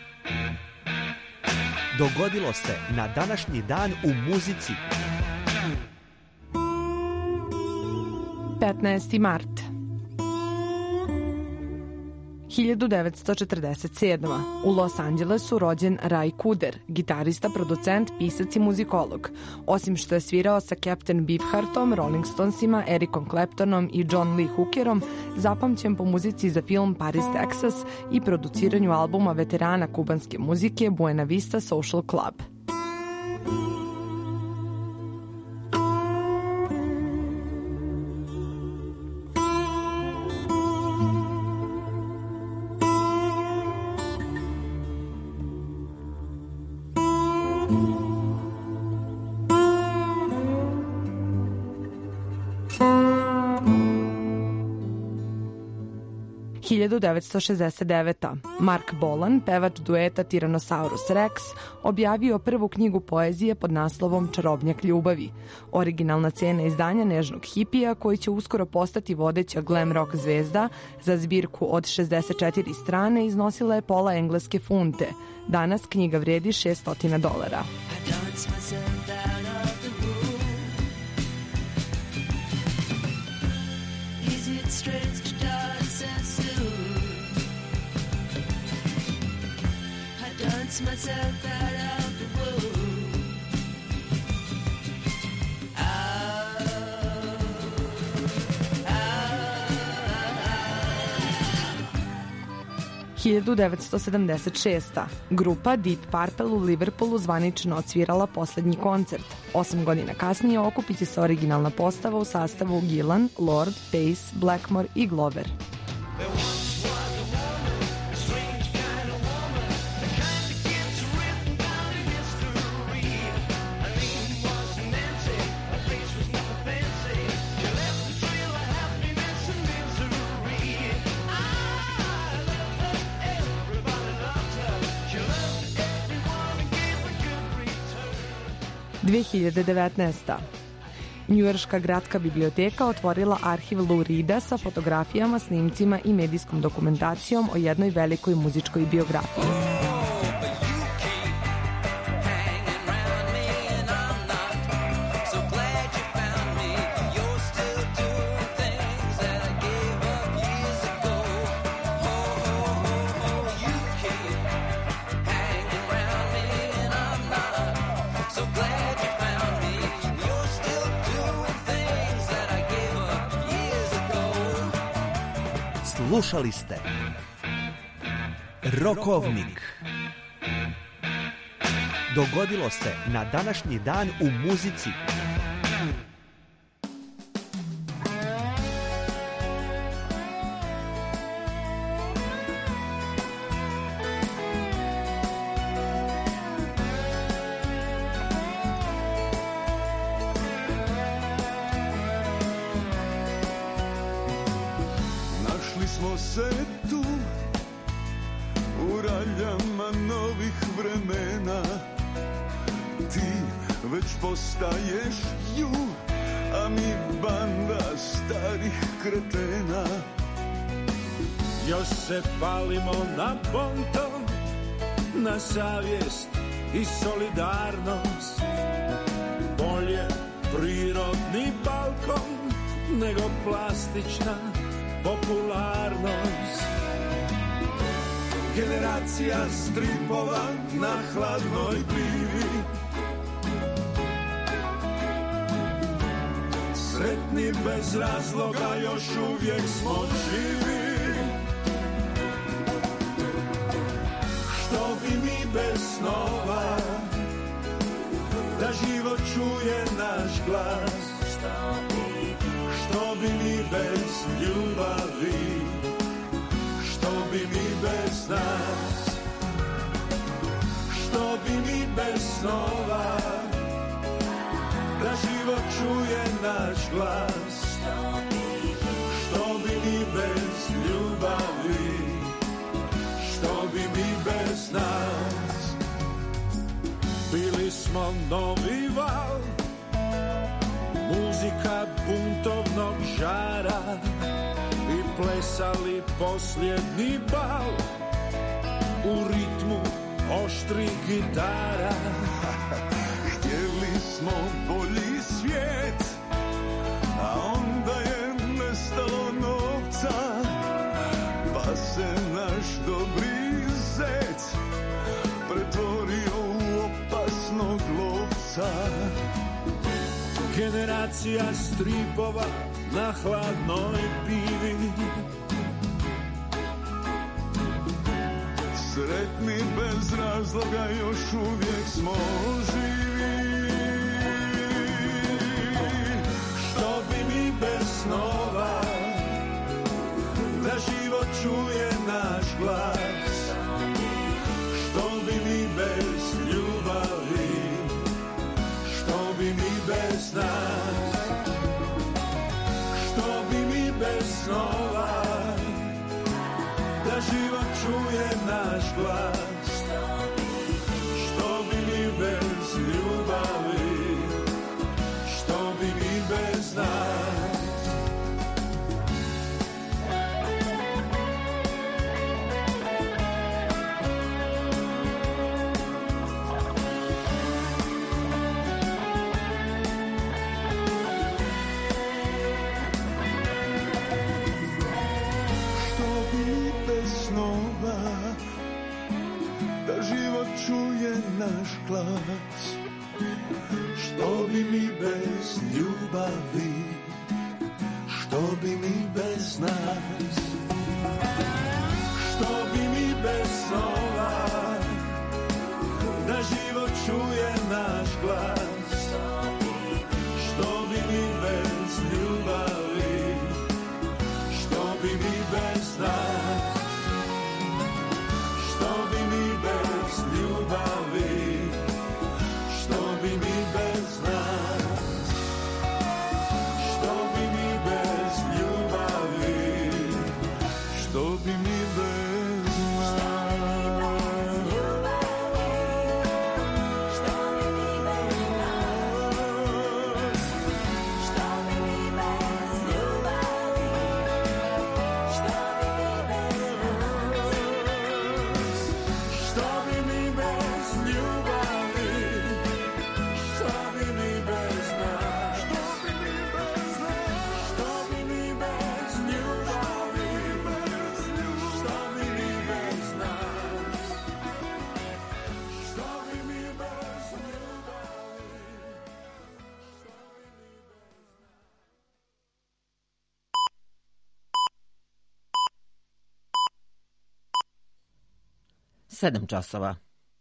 Dogodilo se na današnji dan u muzici. 15. mart 1947. U Los Angelesu rođen Ray Cooder, gitarista, producent, pisac i muzikolog. Osim što je svirao sa Captain Beefheartom, Rolling Stonesima, Ericom Claptonom i John Lee Hookerom, zapamćen po muzici za film Paris, Texas i produciranju albuma veterana kubanske muzike Buena Vista Social Club. – 1969. Mark Bolan, pevač dueta Tyrannosaurus Rex, objavio prvu knjigu poezije pod naslovom Čarobnjak ljubavi. Originalna cena izdanja nežnog hipija, koji će uskoro postati vodeća glam rock zvezda, za zbirku od 64 strane iznosila je pola engleske funte. Danas knjiga vredi $600. Myself out of the womb. 1976. Grupa Deep Purple u Liverpoolu zvanično odsvirala poslednji koncert. 8 godina kasnije okupit će se originalna postava u sastavu Gillan, Lord, Pace, Blackmore i Glover. – 2019. Njujorška gradska biblioteka otvorila arhiv Lou Reeda sa fotografijama, snimcima i medijskom dokumentacijom o jednoj velikoj muzičkoj biografiji. Slušali ste Rokovnik. Dogodilo se na današnji dan u muzici. Postaješ ju, a mi banda starih kretena. Još se palimo na bonton, na savjest i solidarnost. Bolje prirodni balkon nego plastična popularnost. Generacija stripova na hladnoj pivi, sretni bez razloga, još uvijek smo živi. Što bi mi bez snova, da život čuje naš glas. Što bi mi bez ljubavi, što bi mi bez nas. Što bi mi bez snova, da život čuje naš glas. Što bi mi bez ljubavi, što bi mi bez nas. Bili smo novi val, muzika buntovnog žara, i plesali posljednji bal u ritmu oštrih gitara. Htjeli smo bolji svijet, a onda je nestalo novca, pa se naš dobri zec pretvorio u opasnog lovca. Generacija stripova na hladnoj pivi, sretni bez razloga, još uvijek smo živi. Što bi mi bez snova, da život čuje naš glas? Što bi mi bez ljubavi, što bi mi bez nas? Što bi mi bez snova, da život čuje naš glas? Što bi mi bez ljubavi, što bi mi bez nas? Da život čuje naš glas. Što bi mi bez ljubavi, što bi mi bez nas? Što bi mi bez snova, da život čuje naš glas? Što bi mi bez ljubavi, što bi mi bez nas? Što bi mi bez ljubavi, što bi mi bez nas? Što bi mi bez ljubavi, što bi mi bez nas? Sedam časova.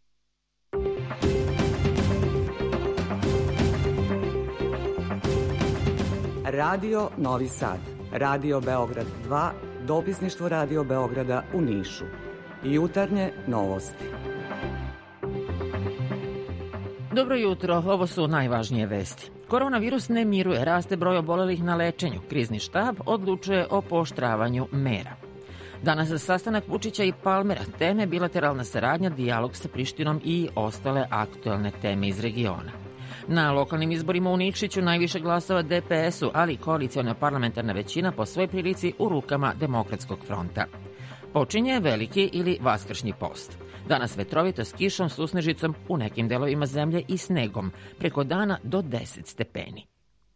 Radio Novi Sad, Radio Beograd 2, dopisništvo Radio Beograda u Nišu. Jutarnje novosti. Dobro jutro, ovo su najvažnije vesti. Koronavirus ne miruje, raste broj obolelih na lečenju. Krizni štab odlučuje o pooštravanju mera. Danas je sastanak Vučića i Palmera, teme bilateralna saradnja, dijalog sa Prištinom i ostale aktuelne teme iz regiona. Na lokalnim izborima u Nikšiću najviše glasova DPS-u, ali koaliciona parlamentarna većina po svoj prilici u rukama Demokratskog fronta. Počinje veliki ili vaskršnji post. Danas vetrovito s kišom, susnežicom, u nekim delovima zemlje i snegom, preko dana do 10 stepeni.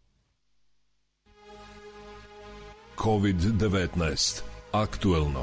COVID-19. Aktuelno.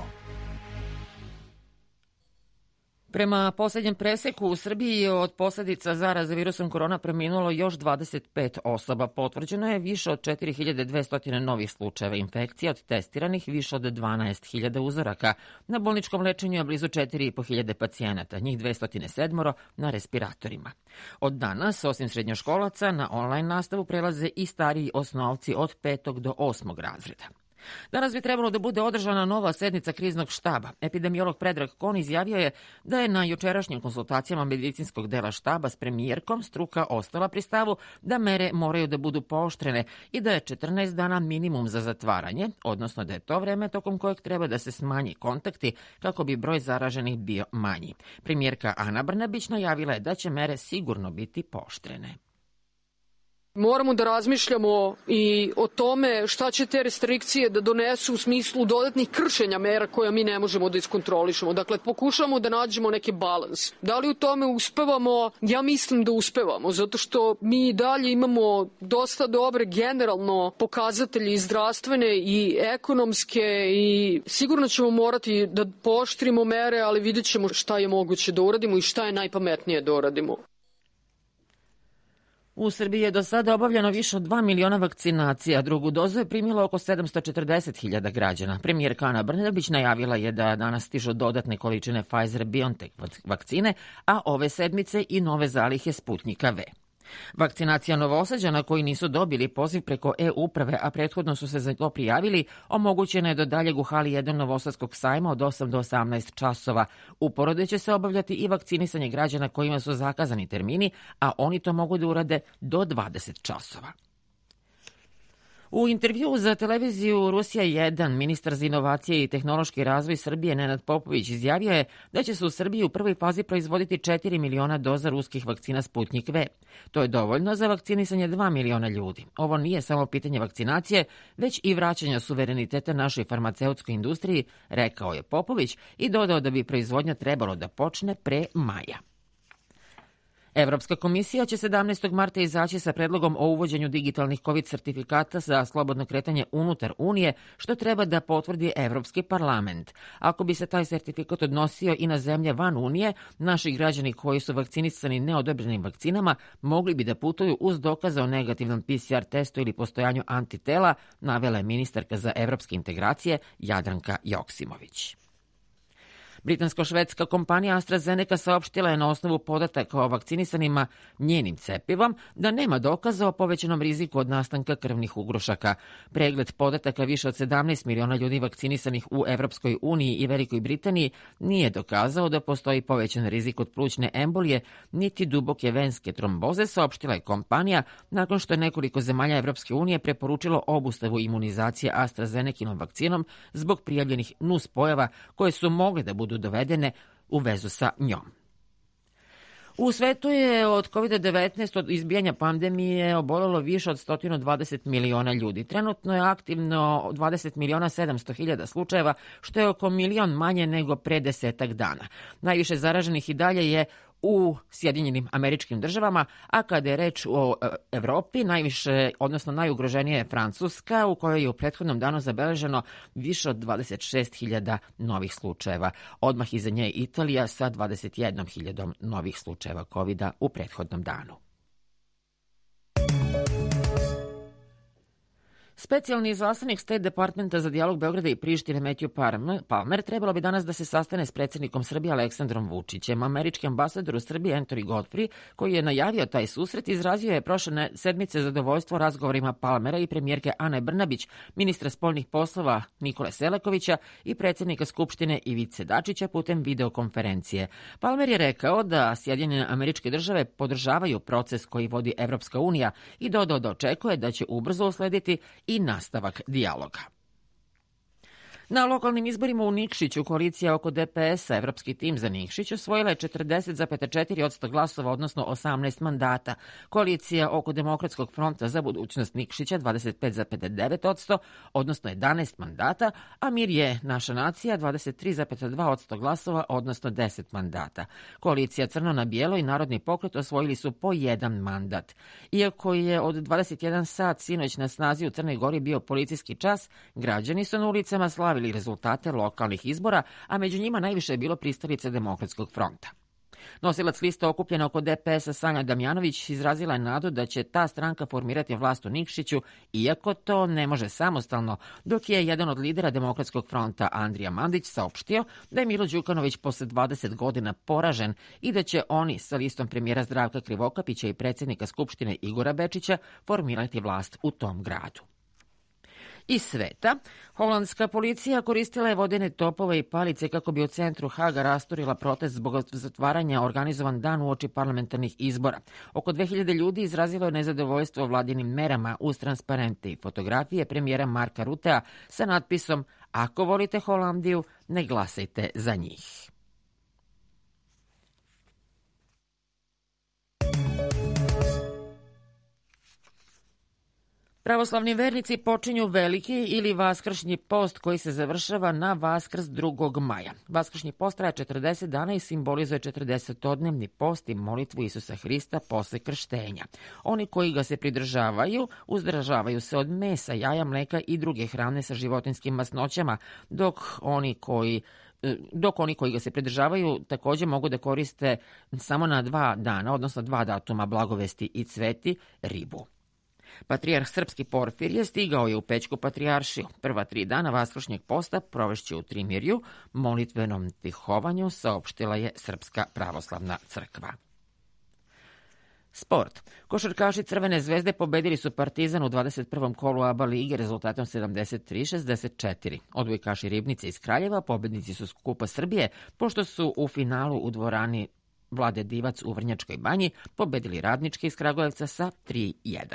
Prema posljednjem preseku u Srbiji je od posljedica zaraze virusom korona preminulo još 25 osoba. Potvrđeno je više od 4200 novih slučajeva infekcija, od testiranih više od 12.000 uzoraka. Na bolničkom lečenju je blizu 4.500 pacijenata, njih 207 na respiratorima. Od danas, osim srednjoškolaca, na online nastavu prelaze i stariji osnovci od 5. do 8. razreda. Danas bi trebalo da bude održana nova sednica kriznog štaba. Epidemiolog Predrag Kon izjavio je da je na jučerašnjim konsultacijama medicinskog dela štaba s premijerkom struka ostala pri stavu da mere moraju da budu pooštrene i da je 14 dana minimum za zatvaranje, odnosno da je to vreme tokom kojeg treba da se smanji kontakti kako bi broj zaraženih bio manji. Premijerka Ana Brnabić najavila je da će mere sigurno biti pooštrene. Moramo da razmišljamo i o tome šta će te restrikcije da donesu u smislu dodatnih kršenja mera koja mi ne možemo da iskontrolišemo. Dakle, pokušamo da nađemo neki balans. Da li u tome uspevamo? Ja mislim da uspevamo, zato što mi dalje imamo dosta dobre generalno pokazatelje i zdravstvene i ekonomske i sigurno ćemo morati da pooštrimo mere, ali vidjet ćemo šta je moguće da uradimo i šta je najpametnije da uradimo. U Srbiji je do sada obavljeno više od 2 miliona vakcinacija, drugu dozu je primilo oko 740.000 građana. Premijerka Ana Brnabić najavila je da danas stižu dodatne količine Pfizer-BioNTech vakcine, a ove sedmice i nove zalihe Sputnika V. Vakcinacija Novosađana koji nisu dobili poziv preko e-uprave, a prethodno su se za to prijavili, omogućena je do daljeg u hali 1 Novosadskog sajma od 8 do 18 časova. Uporede će se obavljati i vakcinisanje građana kojima su zakazani termini, a oni to mogu da urade do 20 časova. U intervjuu za televiziju Rusija 1, ministar za inovacije i tehnološki razvoj Srbije Nenad Popović izjavio je da će se u Srbiji u prvoj fazi proizvoditi 4 miliona doza ruskih vakcina Sputnik V. To je dovoljno za vakcinisanje 2 miliona ljudi. Ovo nije samo pitanje vakcinacije, već i vraćanja suvereniteta našoj farmaceutskoj industriji, rekao je Popović i dodao da bi proizvodnja trebalo da počne pre maja. Evropska komisija će 17. marta izaći sa predlogom o uvođenju digitalnih COVID sertifikata za slobodno kretanje unutar Unije, što treba da potvrdi Evropski parlament. Ako bi se taj sertifikat odnosio i na zemlje van Unije, naši građani koji su vakcinisani neodobrenim vakcinama mogli bi da putuju uz dokaze o negativnom PCR testu ili postojanju antitela, navela je ministarka za evropske integracije Jadranka Joksimović. Britansko-švedska kompanija AstraZeneca saopštila je na osnovu podataka o vakcinisanima njenim cepivom da nema dokaza o povećanom riziku od nastanka krvnih ugrušaka. Pregled podataka više od 17 miliona ljudi vakcinisanih u Evropskoj uniji i Velikoj Britaniji nije dokazao da postoji povećan rizik od plućne embolije niti duboke venske tromboze, saopštila je kompanija nakon što je nekoliko zemalja Evropske unije preporučilo obustavu imunizacije AstraZenekinom vakcinom zbog prijavljenih nuspojava koje su mogle da budu dovedene u vezu sa njom. U svetu je od COVID-19, od izbijanja pandemije, obolelo više od 120 miliona ljudi. Trenutno je aktivno 20 miliona 700 hiljada slučajeva, što je oko milion manje nego pre 10 dana. Najviše zaraženih i dalje je u Sjedinjenim Američkim Državama, a kada je reč o Evropi, najviše, odnosno najugroženija je Francuska, u kojoj je u prethodnom danu zabeleženo više od 26.000 novih slučajeva. Odmah iza nje Italija sa 21.000 novih slučajeva COVID-a u prethodnom danu. Specijalni izaslanik State Departmenta za dijalog Beograda i Prištine Matthew Palmer trebalo bi danas da se sastane s predsjednikom Srbije Aleksandrom Vučićem. Američki ambasador u Srbiji Anthony Godfrey, koji je najavio taj susret, izrazio je prošle sedmice zadovoljstvo razgovorima Palmera i premijerke Ane Brnabić, ministra spoljnih poslova Nikole Selakovića i predsjednika Skupštine Ivice Dačića putem videokonferencije. Palmer je rekao da Sjedinjene Američke Države podržavaju proces koji vodi Evropska unija i dodao da očekuje da će ubrzo uslediti i nastavak dijaloga. Na lokalnim izborima u Nikšiću koalicija oko DPS-a, Evropski tim za Nikšić, osvojila je 40,4% glasova, odnosno 18 mandata. Koalicija oko Demokratskog fronta za budućnost Nikšića 25,9%, odnosno 11 mandata, a Mir je naša nacija 23,2% glasova, odnosno 10 mandata. Koalicija Crno na bijelo i Narodni pokret osvojili su po jedan mandat. Iako je od 21 sat sinoć na snazi u Crnoj Gori bio policijski čas, građani su na ulicama slavili rezultate lokalnih izbora, a među njima najviše je bilo pristalica Demokratskog fronta. Nosilac lista okupljena oko DPS-a Sanja Damjanović izrazila je nadu da će ta stranka formirati vlast u Nikšiću, iako to ne može samostalno, dok je jedan od lidera Demokratskog fronta Andrija Mandić saopštio da je Milo Đukanović posle 20 godina poražen i da će oni sa listom premijera Zdravka Krivokapića i predsjednika Skupštine Igora Bečića formirati vlast u tom gradu. Iz sveta, holandska policija koristila je vodene topove i palice kako bi u centru Haga rasturila protest zbog zatvaranja organizovan dan uoči parlamentarnih izbora. Oko 2000 ljudi izrazilo je nezadovoljstvo vladinim merama uz transparente i fotografije premijera Marka Rutea sa natpisom "Ako volite Holandiju, ne glasajte za njih". Pravoslavni vernici počinju veliki ili vaskršnji post koji se završava na Vaskrs 2. maja. Vaskršnji post traje 40 dana i simbolizuje 40-odnevni post i molitvu Isusa Hrista posle krštenja. Oni koji ga se pridržavaju, uzdržavaju se od mesa, jaja, mleka i druge hrane sa životinjskim masnoćama, dok oni koji ga se pridržavaju takođe mogu da koriste samo na 2 dana, odnosno 2 datuma, blagovesti i cveti, ribu. Patrijarh srpski Porfirije stigao je u Pećku patrijaršiju. Prva 3 dana vaskršnjeg posta provešće u trimirju, molitvenom tihovanju, saopštila je Srpska pravoslavna crkva. Sport. Košarkaši Crvene zvezde pobedili su Partizan u 21. kolu ABA lige rezultatom 73-64. Odbojkaši Ribnice iz Kraljeva pobednici su Kupa Srbije, pošto su u finalu u dvorani Vlade Divac u Vrnjačkoj banji pobedili Radničke iz Kragujevca sa 3-1.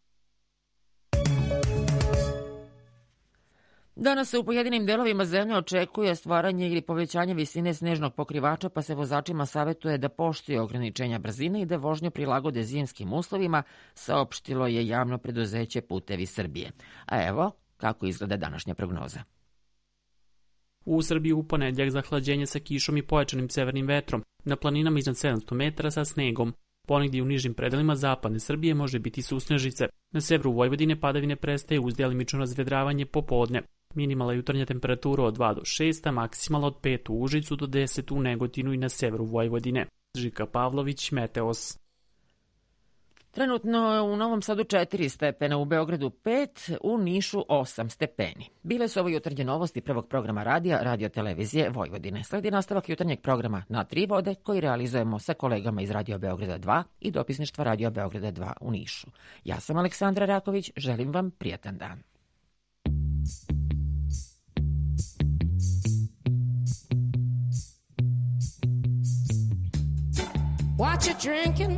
Danas se u pojedinim delovima zemlje očekuje stvaranje ili povećanje visine snežnog pokrivača, pa se vozačima savetuje da poštuju ograničenja brzine i da vožnju prilagode zimskim uslovima, saopštilo je javno preduzeće Putevi Srbije. A evo kako izgleda današnja prognoza. U Srbiji u ponedjeljak zahlađenje sa kišom i pojačanim severnim vetrom, na planinama iznad 700 metara sa snegom. Ponegdje u nižim predelima zapadne Srbije može biti susnežice. Na severu Vojvodine padavine prestaje uz djelimično razvedravanje popodne. Minimalna jutarnja temperatura od 2 do 6, a maksimalna od 5 u Užicu do 10 u Negotinu i na severu Vojvodine. Žika Pavlović, Meteos. Trenutno u Novom Sadu 4 stepena, u Beogradu 5, u Nišu 8 stepeni. Bile su ovo jutarnje novosti prvog programa radija Radio Televizije Vojvodine. Sledi nastavak jutarnjeg programa Na 3 vode koji realizujemo sa kolegama iz Radio Beograda 2 i dopisništva Radio Beograda 2 u Nišu. Ja sam Aleksandra Raković, želim vam prijatan dan. What you drinking?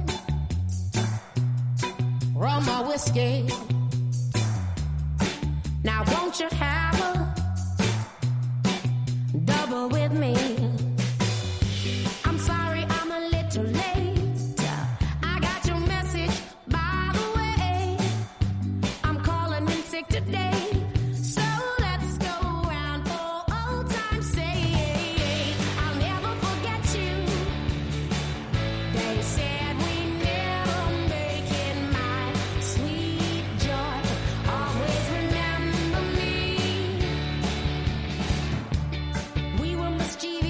Rum or whiskey? Now won't you have a double with me? I'm sorry I'm a little late. I got your message by the way. I'm calling in sick today. So let's go around for old time's sake. I'll never forget you. They said we never make it, my sweet joy. Always remember me. We were mischievous.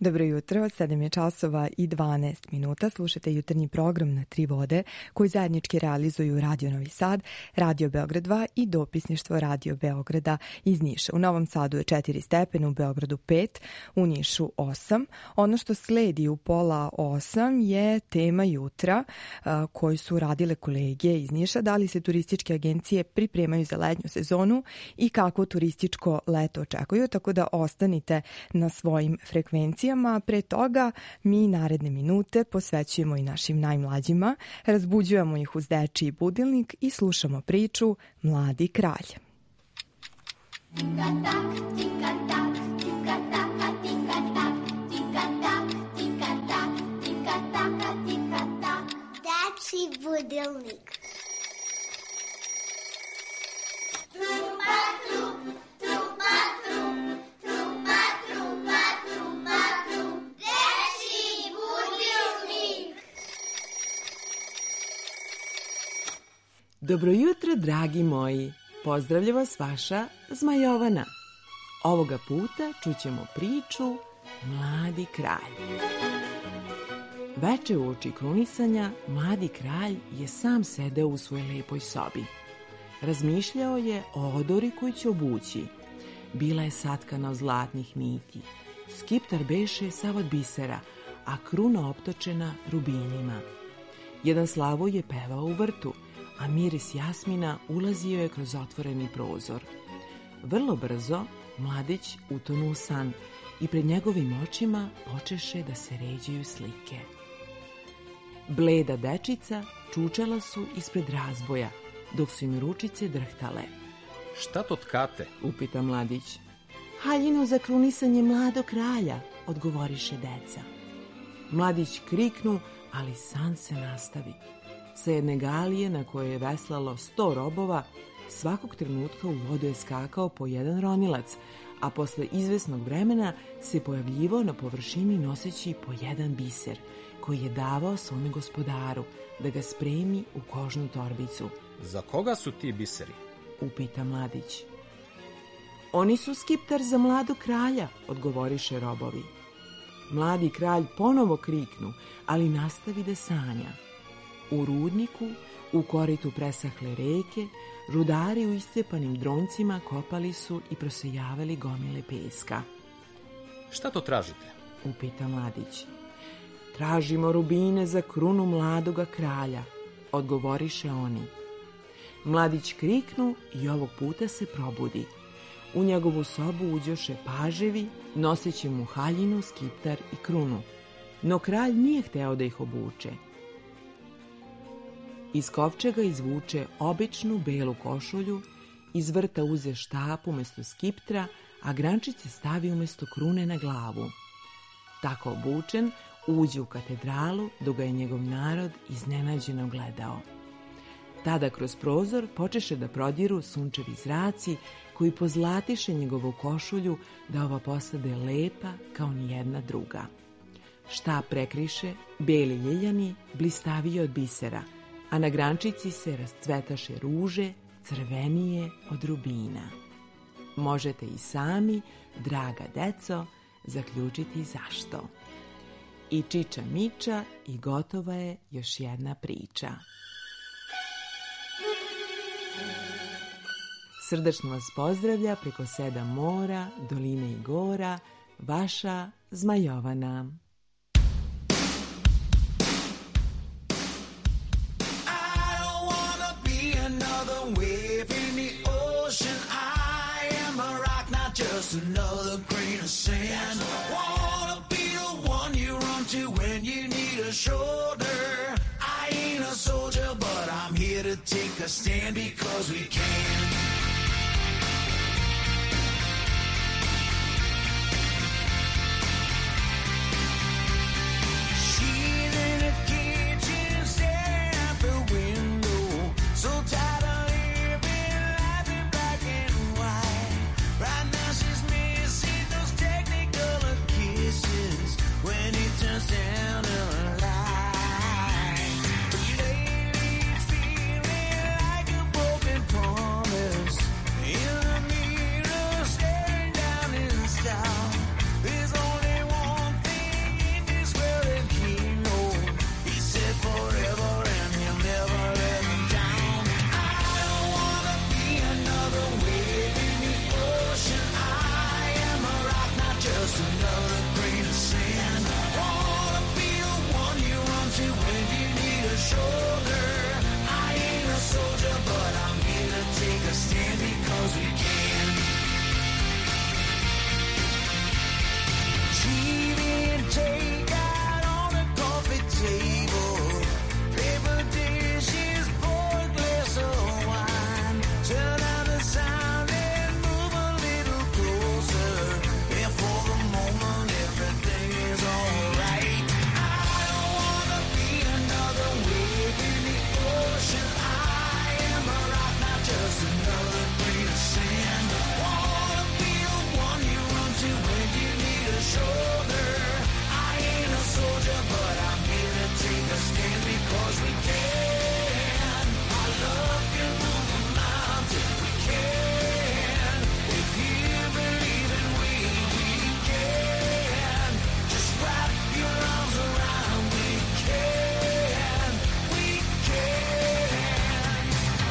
Dobro jutro, 7 je časova i 12 minuta. Slušate jutarnji program na Tri vode koji zajednički realizuju Radio Novi Sad, Radio Beograd 2 i dopisništvo Radio Beograda iz Niša. U Novom Sadu je 4 stepena, u Beogradu 5, u Nišu 8. Ono što sledi u 7:30 je tema jutra koju su radile kolege iz Niša. Da li se turističke agencije pripremaju za letnju sezonu i kako turističko leto očekuju, tako da ostanite na svojim frekvencijama. Pre toga mi naredne minute posvećujemo i našim najmlađima, razbuđujemo ih uz dečiji budilnik i slušamo priču Mladi kralj. Dečiji budilnik. Dobro jutro, dragi moji. Pozdravlja vas vaša Zmajovana. Ovoga puta čućemo priču Mladi kralj. Veče uoči krunisanja, mladi kralj je sam sedeo u svojoj lepoj sobi. Razmišljao je o odori koju će obući. Bila je satkana od zlatnih niti. Skiptar beše sav od bisera, a kruna optočena rubinima. Jedan slavo je pevao u vrtu, a miris jasmina ulazio je kroz otvoreni prozor. Vrlo brzo mladić utonu u san i pred njegovim očima počeše da se ređaju slike. Bleda dečica čučala su ispred razboja, dok su im ručice drhtale. Šta to tkate? Upita mladić. Haljinu za krunisanje mladog kralja, odgovoriše deca. Mladić kriknu, ali san se nastavi. Sa jedne galije na kojoj je veslalo 100 robova, svakog trenutka u vodu je skakao po jedan ronilac, a posle izvesnog vremena se pojavljivao na površini noseći po jedan biser, koji je davao svome gospodaru da ga spremi u kožnu torbicu. Za koga su ti biseri? Upita mladić. Oni su skiptar za mladog kralja, odgovoriše robovi. Mladi kralj ponovo kriknu, ali nastavi da sanja. U rudniku, u koritu presahle reke, rudari u iscepanim droncima kopali su i prosejavali gomile peska. Šta to tražite? Upita mladić. Tražimo rubine za krunu mladoga kralja, odgovoriše oni. Mladić kriknu i ovog puta se probudi. U njegovu sobu uđoše paževi, noseći mu haljinu, skiptar i krunu. No kralj nije hteo da ih obuče. Iz kovčega izvuče običnu belu košulju, iz vrta uze štap umesto skiptra, a grančice stavi umesto krune na glavu. Tako obučen, uđe u katedralu, dok ga je njegov narod iznenađeno gledao. Tada kroz prozor počeše da prodiru sunčevi zraci koji pozlatiše njegovu košulju da ova postade lepa kao nijedna druga. Štap prekriše beli ljeljani, blistaviji od bisera, a na grančici se rascvetaše ruže, crvenije od rubina. Možete i sami, draga deco, zaključiti zašto. I čiča miča i gotova je još jedna priča. Srdačno vas pozdravlja preko 7 mora, doline i gora, vaša Zmajovana. Just another grain of sand. Wanna be the one you run to when you need a shoulder. I ain't a soldier, but I'm here to take a stand because we can. She's in the kitchen, staring out the window, so tired of living life in black and white. Right now she's missing those technicolor kisses when he turns down the light. But lately it's feeling like a broken promise. a stand because we can. TV and takeout on a coffee table, paper dishes, pour a glass of wine, turn out the sound and move a little closer, and for the moment everything is alright. I don't wanna be another wave in the ocean. I am a rock, not just another grain of sand. Wanna be the one you run to when you need a shoulder. I ain't a soldier, but I'm here to take a stand because we can. Our love can move a mountain. We can. If you believe in we can. Just wrap your arms around. We can. We can.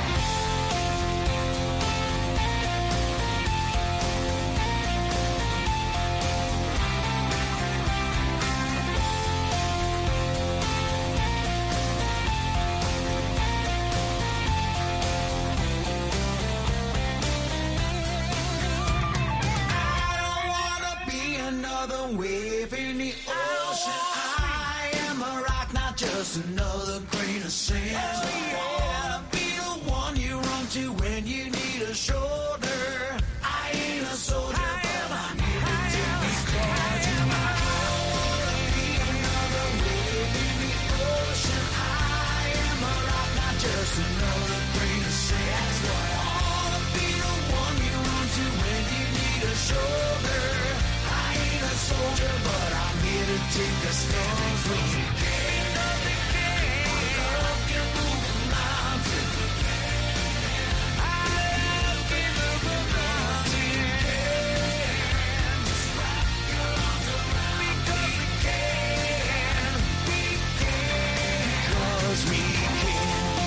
I don't wanna be another wave in the ocean. I am a rock, not just another grain of sand. I wanna be the one you run to when you need a shoulder. I ain't a soldier, but I'm here to take these cards in my hand. I wanna be another wave in the ocean. I am a rock, not just another grain of sand. I wanna be the one you run to when you need a shoulder. I ain't a soldier, but I'm here to take a stand because we can. Our love can move a mountain. Our love can move a mountain. Just wrap your arms around because we can. We can. Because we can.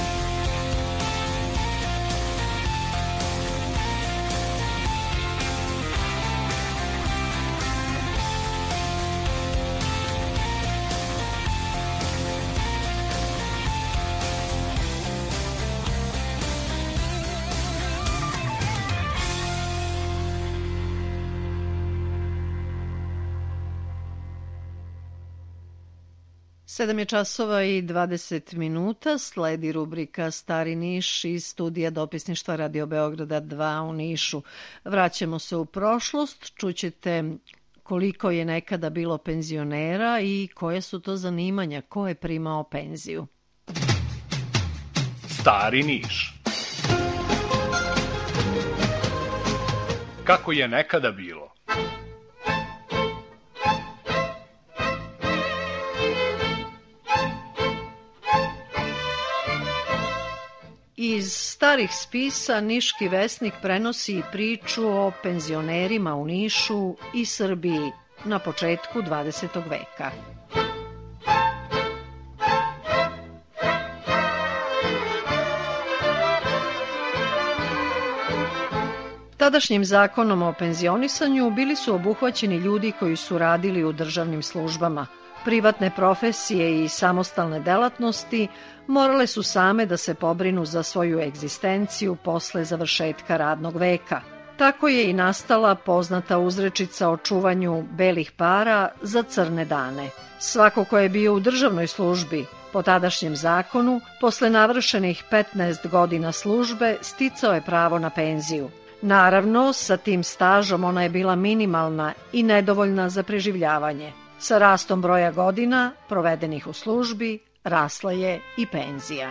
Sedam je časova i 20 minuta, sledi rubrika Stari Niš iz studija dopisništva Radio Beograda 2 u Nišu. Vraćamo se u prošlost, čućete koliko je nekada bilo penzionera i koje su to zanimanja, ko je primao penziju. Stari Niš. Kako je nekada bilo? Iz starih spisa Niški vesnik prenosi priču o penzionerima u Nišu i Srbiji na početku 20. veka. Tadašnjim zakonom o penzionisanju bili su obuhvaćeni ljudi koji su radili u državnim službama. Privatne profesije i samostalne delatnosti morale su same da se pobrinu za svoju egzistenciju posle završetka radnog veka. Tako je i nastala poznata uzrečica o čuvanju belih para za crne dane. Svako ko je bio u državnoj službi, po tadašnjem zakonu, posle navršenih 15 godina službe sticao je pravo na penziju. Naravno, sa tim stažom ona je bila minimalna i nedovoljna za preživljavanje. Sa rastom broja godina provedenih u službi rasla je i penzija.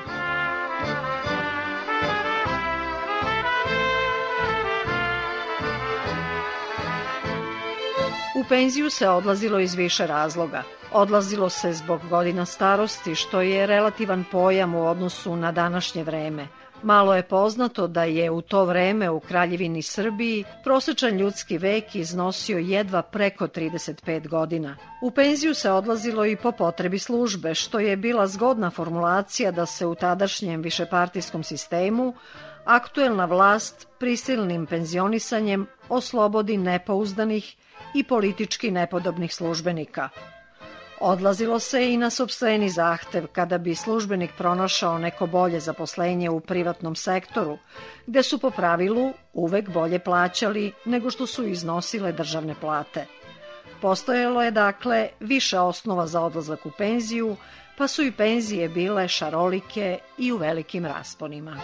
U penziju se odlazilo iz više razloga. Odlazilo se zbog godina starosti, što je relativan pojam u odnosu na današnje vreme. Malo je poznato da je u to vreme u Kraljevini Srbiji prosečan ljudski vek iznosio jedva preko 35 godina. U penziju se odlazilo i po potrebi službe, što je bila zgodna formulacija da se u tadašnjem višepartijskom sistemu aktuelna vlast prisilnim penzionisanjem oslobodi nepouzdanih i politički nepodobnih službenika. Odlazilo se i na sopstveni zahtev kada bi službenik pronašao neko bolje zaposlenje u privatnom sektoru, gde su po pravilu uvek bolje plaćali nego što su iznosile državne plate. Postojalo je dakle više osnova za odlazak u penziju, pa su i penzije bile šarolike i u velikim rasponima.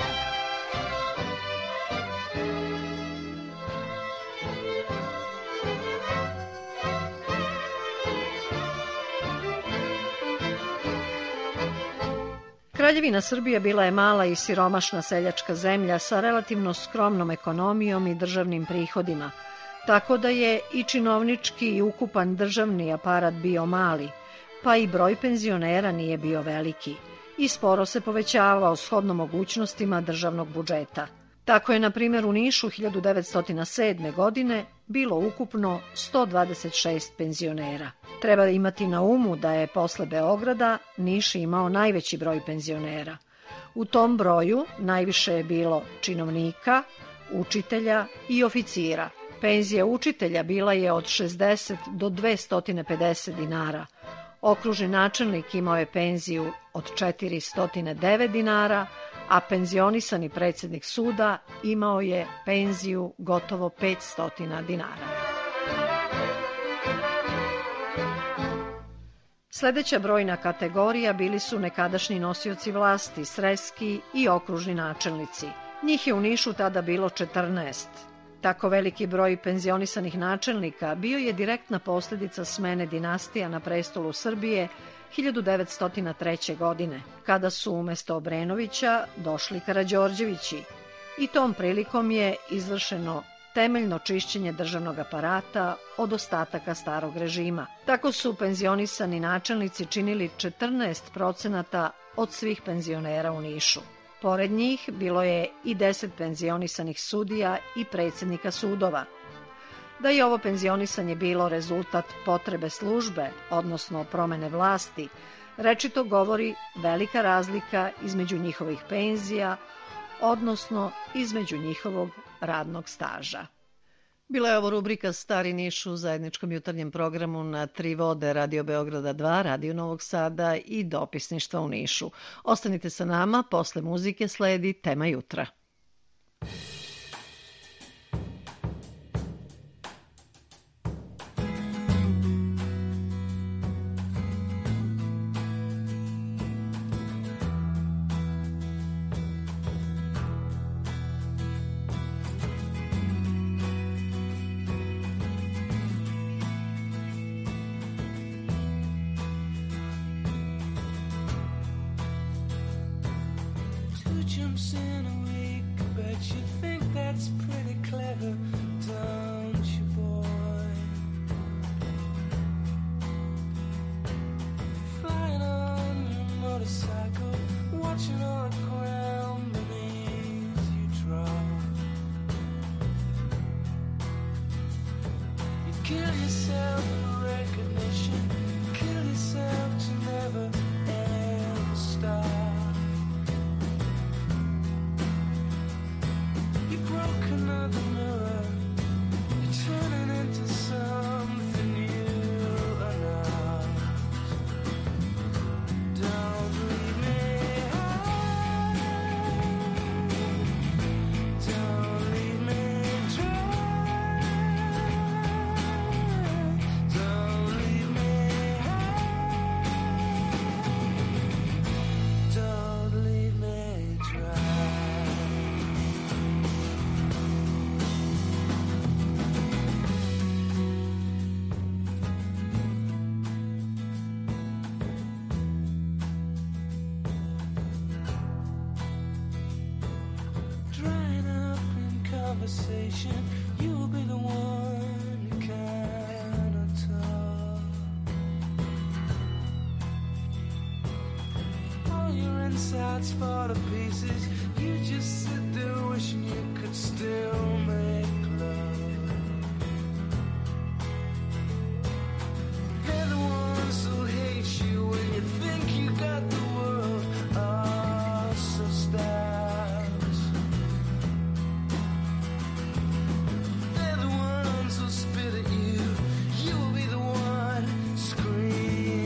Kraljevina Srbija bila je mala i siromašna seljačka zemlja sa relativno skromnom ekonomijom i državnim prihodima, tako da je i činovnički i ukupan državni aparat bio mali, pa i broj penzionera nije bio veliki i sporo se povećavao shodno mogućnostima državnog budžeta. Tako je, na primjer, u Nišu 1907. godine bilo ukupno 126 penzionera. Treba imati na umu da je posle Beograda Niš imao najveći broj penzionera. U tom broju najviše je bilo činovnika, učitelja i oficira. Penzija učitelja bila je od 60 do 250 dinara. Okružni načelnik imao je penziju od 409 dinara, a penzionisani predsjednik suda imao je penziju gotovo 500 dinara. Sledeća brojna kategorija bili su nekadašnji nosioci vlasti, sreski i okružni načelnici. Njih je u Nišu tada bilo 14. Tako veliki broj penzionisanih načelnika bio je direktna posljedica smene dinastija na prestolu Srbije 1903. godine, kada su umesto Obrenovića došli Karađorđevići i tom prilikom je izvršeno temeljno čišćenje državnog aparata od ostataka starog režima. Tako su penzionisani načelnici činili 14% od svih penzionera u Nišu. Pored njih bilo je i 10 penzionisanih sudija i predsjednika sudova. Da je ovo penzionisanje bilo rezultat potrebe službe, odnosno promene vlasti, rečito govori velika razlika između njihovih penzija, odnosno između njihovog radnog staža. Bila je ovo rubrika Stari Niš u zajedničkom jutarnjem programu na Tri vode, Radio Beograda 2, Radio Novog Sada i Dopisništva u Nišu. Ostanite sa nama, posle muzike sledi Tema jutra. Jumps in a week, bet you think that's pretty clever, don't you, boy? Flying on your motorcycle, watching all the ground beneath you drop. You kill yourself for recognition, kill yourself to never ever stop. Another mirror, you're turning into something you are not. Don't leave me high, don't leave me dry, don't leave me high, don't leave me dry. You'll be the one who cannot talk. All your insides fall to pieces. You just sit there wishing you could still make love. They're the ones who hate you when you think you got the world all so stacked. Spit at you, you'll be the one screaming.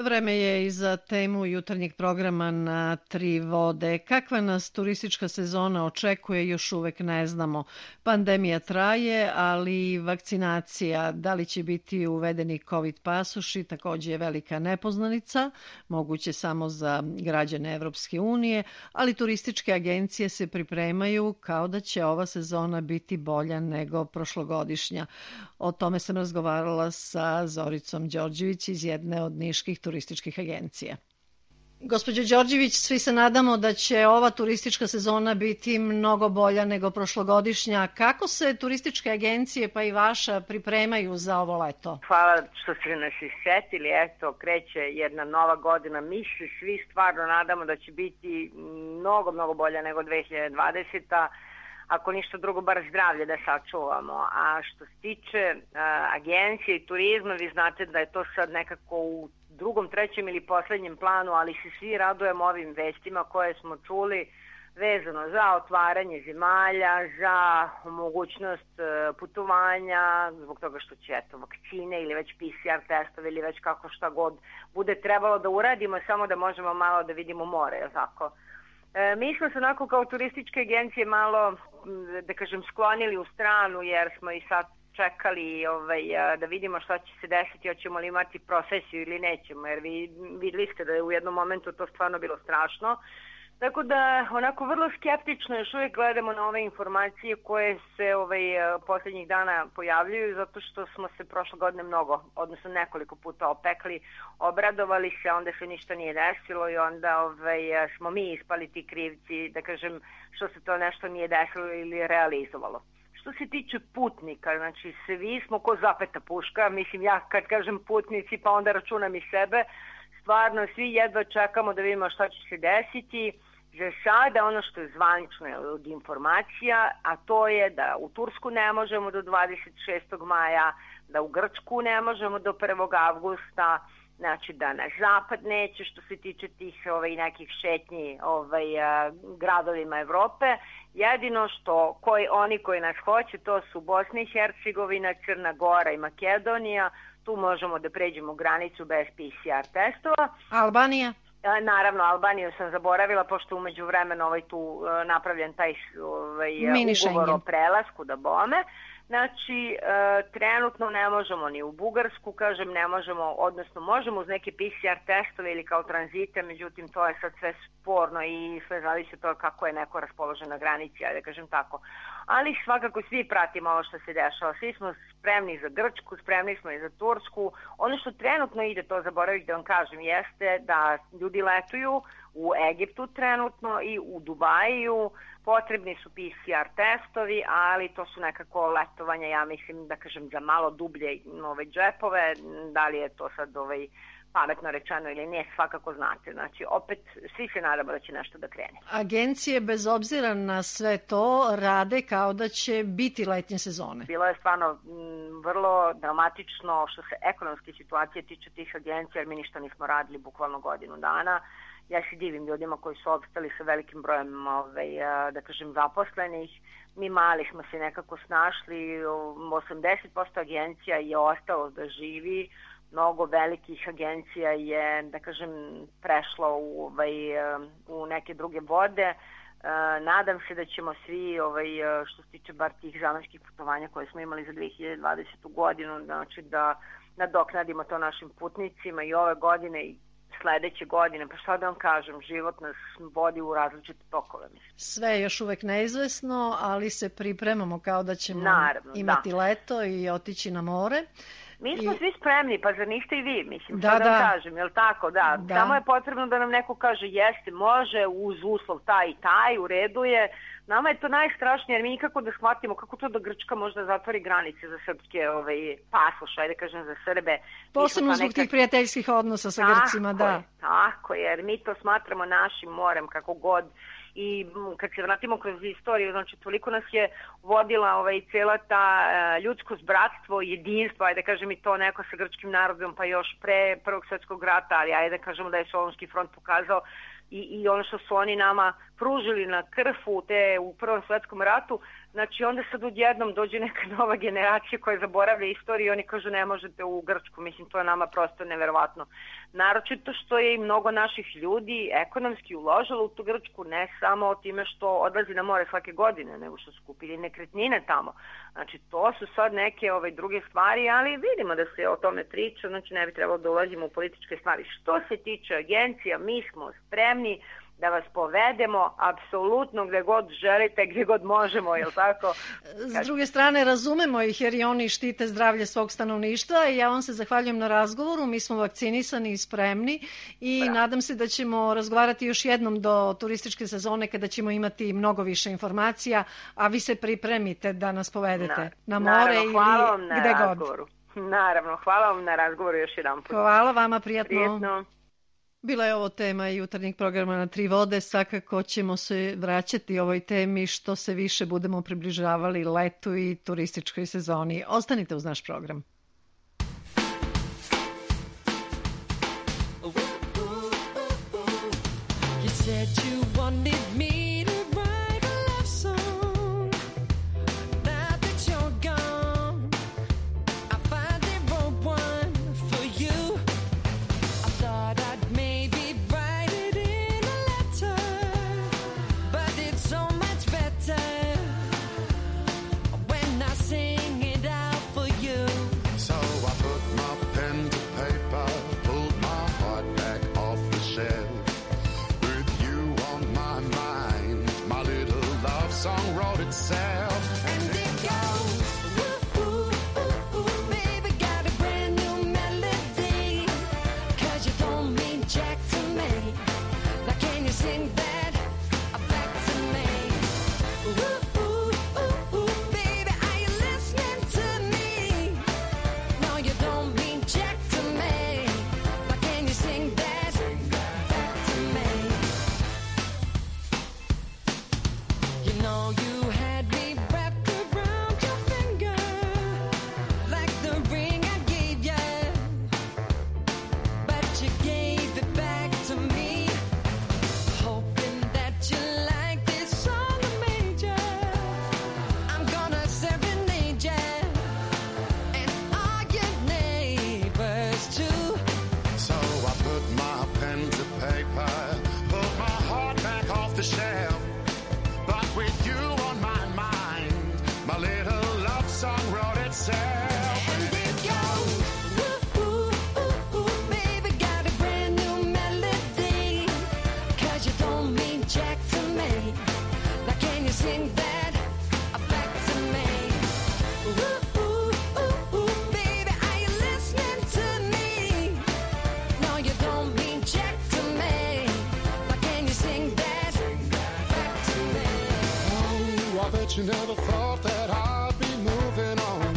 Vreme je i za temu jutarnjeg programa na Tri vode. Kakva nas turistička sezona očekuje, još uvek ne znamo. Pandemija traje, ali i vakcinacija. Da li će biti uvedeni COVID pasoši, takođe je velika nepoznanica, moguće samo za građane Evropske unije, ali turističke agencije se pripremaju kao da će ova sezona biti bolja nego prošlogodišnja. O tome sam razgovarala sa Zoricom Đorđević iz jedne od niških turističkih agencija. Gospođo Đorđević, svi se nadamo da će ova turistička sezona biti mnogo bolja nego prošlogodišnja. Kako se turističke agencije, pa i vaša, pripremaju za ovo leto? Hvala što ste nas issetili. Eto, kreće jedna nova godina. Mi se svi stvarno nadamo da će biti mnogo bolja nego 2020. Ako ništa drugo, bar zdravlje da sačuvamo. A što se tiče agencije i turizma, vi znate da je to sad nekako u drugom, trećem ili poslednjem planu, ali se svi radujemo ovim vestima koje smo čuli vezano za otvaranje zemalja, za mogućnost putovanja, zbog toga što će vakcine ili već PCR testove ili već kako šta god bude trebalo da uradimo, samo da možemo malo da vidimo more, je tako? Mi smo se onako kao turističke agencije malo, da kažem, sklonili u stranu jer smo i sad čekali da vidimo šta će se desiti, hoćemo li imati procesiju ili nećemo, jer vi videli ste da je u jednom momentu to stvarno bilo strašno. Tako da onako vrlo skeptično još uvijek gledamo na ove informacije koje se posljednjih dana pojavljuju, zato što smo se prošle godine odnosno nekoliko puta opekli, obradovali se, onda se ništa nije desilo i onda smo mi ispali ti krivci, da kažem, što se to nešto nije desilo ili realizovalo. Što se tiče putnika, znači svi smo ko zapeta puška, mislim ja kad kažem putnici pa onda računam i sebe, stvarno svi jedva čekamo da vidimo šta će se desiti. Za sada ono što je zvanično od informacija, a to je da u Tursku ne možemo do 26. maja, da u Grčku ne možemo do 1. avgusta, znači da na zapad neće što se tiče tih nekih šetnji gradovima Evrope. Jedino što oni koji nas hoće, to su Bosna i Hercegovina, Crna Gora i Makedonija. Tu možemo da pređemo granicu bez PCR testova. Albanija? Naravno, Albaniju sam zaboravila, pošto umeđu vremenu tu napravljen taj ugovor o prelasku da bome. Znači, trenutno ne možemo ni u Bugarsku, kažem, ne možemo, odnosno možemo uz neke PCR testove ili kao tranzite, međutim to je sad sve sporno i sve zavisi od toga kako je neko raspoložen na granici, da kažem tako. Ali svakako svi pratimo ovo što se dešava, svi smo spremni za Grčku, spremni smo i za Tursku. Ono što trenutno ide, to zaboraviti da vam kažem, jeste da ljudi letuju u Egiptu trenutno i u Dubaju. Potrebni su PCR testovi, ali to su nekako letovanja, ja mislim, da kažem, za malo dublje džepove. Da li je to sad pametno rečeno ili nije, svakako znate. Znači, opet, svi se nadamo da će nešto da krene. Agencije, bez obzira na sve to, rade kao da će biti letnje sezone. Bilo je stvarno vrlo dramatično što se ekonomske situacije tiče tih agencija, jer mi ništa nismo radili bukvalno godinu dana. Ja se divim ljudima koji su opstali sa velikim brojem, da kažem, zaposlenih. Mi mali smo se nekako snašli, 80% agencija je ostalo da živi, mnogo velikih agencija je, da kažem, prešlo u neke druge vode. Nadam se da ćemo svi, što se tiče bar tih zemaljskih putovanja koje smo imali za 2020. godinu, znači da nadoknadimo to našim putnicima i ove godine i sledeće godine, pa šta da vam kažem, život nas vodi u različite tokove. Sve je još uvek neizvesno, ali se pripremamo kao da ćemo imati leto i otići na more. Mi smo svi spremni, pa zar niste i vi, mislim, šta da vam kažem, je li tako, da. Samo je potrebno da nam neko kaže jeste, može, uz uslov taj i taj, u redu je. Nama je to najstrašnije, jer mi nikako da shvatimo kako to da Grčka možda zatvori granice za srpske pasoše, ajde kažem za Srbe. Posebno zbog tih prijateljskih odnosa sa Grcima, da. Tako je, jer mi to smatramo našim morem, kako god. I kad se vratimo kroz istoriju, znači toliko nas je vodila cijela ta ljudskost, bratstvo, jedinstvo, ajde kažem i to neko sa grčkim narodom, pa još pre Prvog svjetskog rata, ali ajde kažemo da je Solunski front pokazao i ono što su oni nama pružili na Krfu u Prvom svjetskom ratu, Znači onda sad odjednom dođe neka nova generacija koja zaboravlja istoriju i oni kažu ne možete u Grčku. Mislim, to je nama prosto neverovatno. Naročito što je i mnogo naših ljudi ekonomski uložilo u tu Grčku, ne samo time što odlazi na more svake godine, nego što su kupili nekretnine tamo. Znači to su sad neke druge stvari, ali vidimo da se o tome priča, znači ne bi trebalo da ulazimo u političke stvari. Što se tiče agencija, mi smo spremni da vas povedemo apsolutno gde god želite, gde god možemo, je li tako? S druge strane, razumemo ih jer i oni štite zdravlje svog stanovništva i ja vam se zahvaljujem na razgovoru. Mi smo vakcinisani i spremni i nadam se da ćemo razgovarati još jednom do turističke sezone kada ćemo imati mnogo više informacija, a vi se pripremite da nas povedete na more ili gde god. Naravno, hvala vam na razgovoru još jedan put. Hvala vama, prijatno. Bila je ovo tema jutarnjeg programa na Tri vode. Svakako ćemo se vraćati ovoj temi što se više budemo približavali letu i turističkoj sezoni. Ostanite uz naš program. You never thought that I'd be moving on.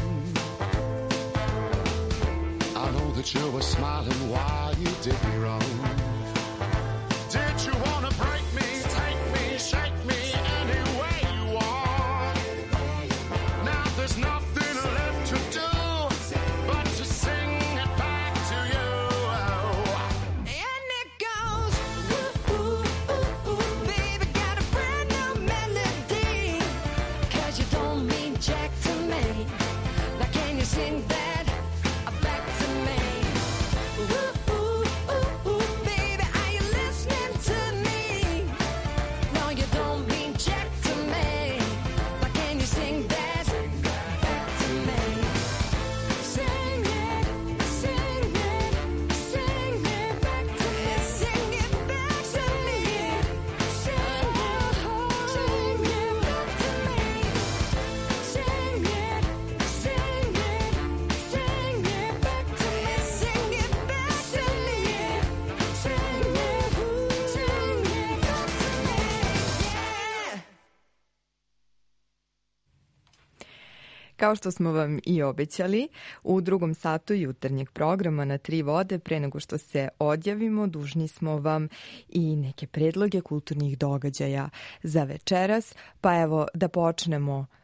I know that you were smiling while you did me wrong. Did you wanna break me, take me, shake me any way you want? Now there's nothing left to do but to sing it back to you. And it goes, ooh, ooh, ooh, ooh, baby, got a brand new melody. You don't mean jack to me. Now can you sing that back to me? Ooh, ooh, ooh, ooh, baby, are you listening to me? No, you don't mean jack to me. Now can you sing that back to me? Sing it, sing it, sing it back to me. Sing it back to me. Sing it, sing it back to me. Sing it, sing it, sing it back to me. Sing it back to me. Sing it, sing it back to me. Yeah. Kao što smo vam i obećali, u drugom satu jutarnjeg programa na Tri vode, pre nego što se odjavimo, dužni smo vam i neke predloge kulturnih događaja za večeras, pa evo da počnemo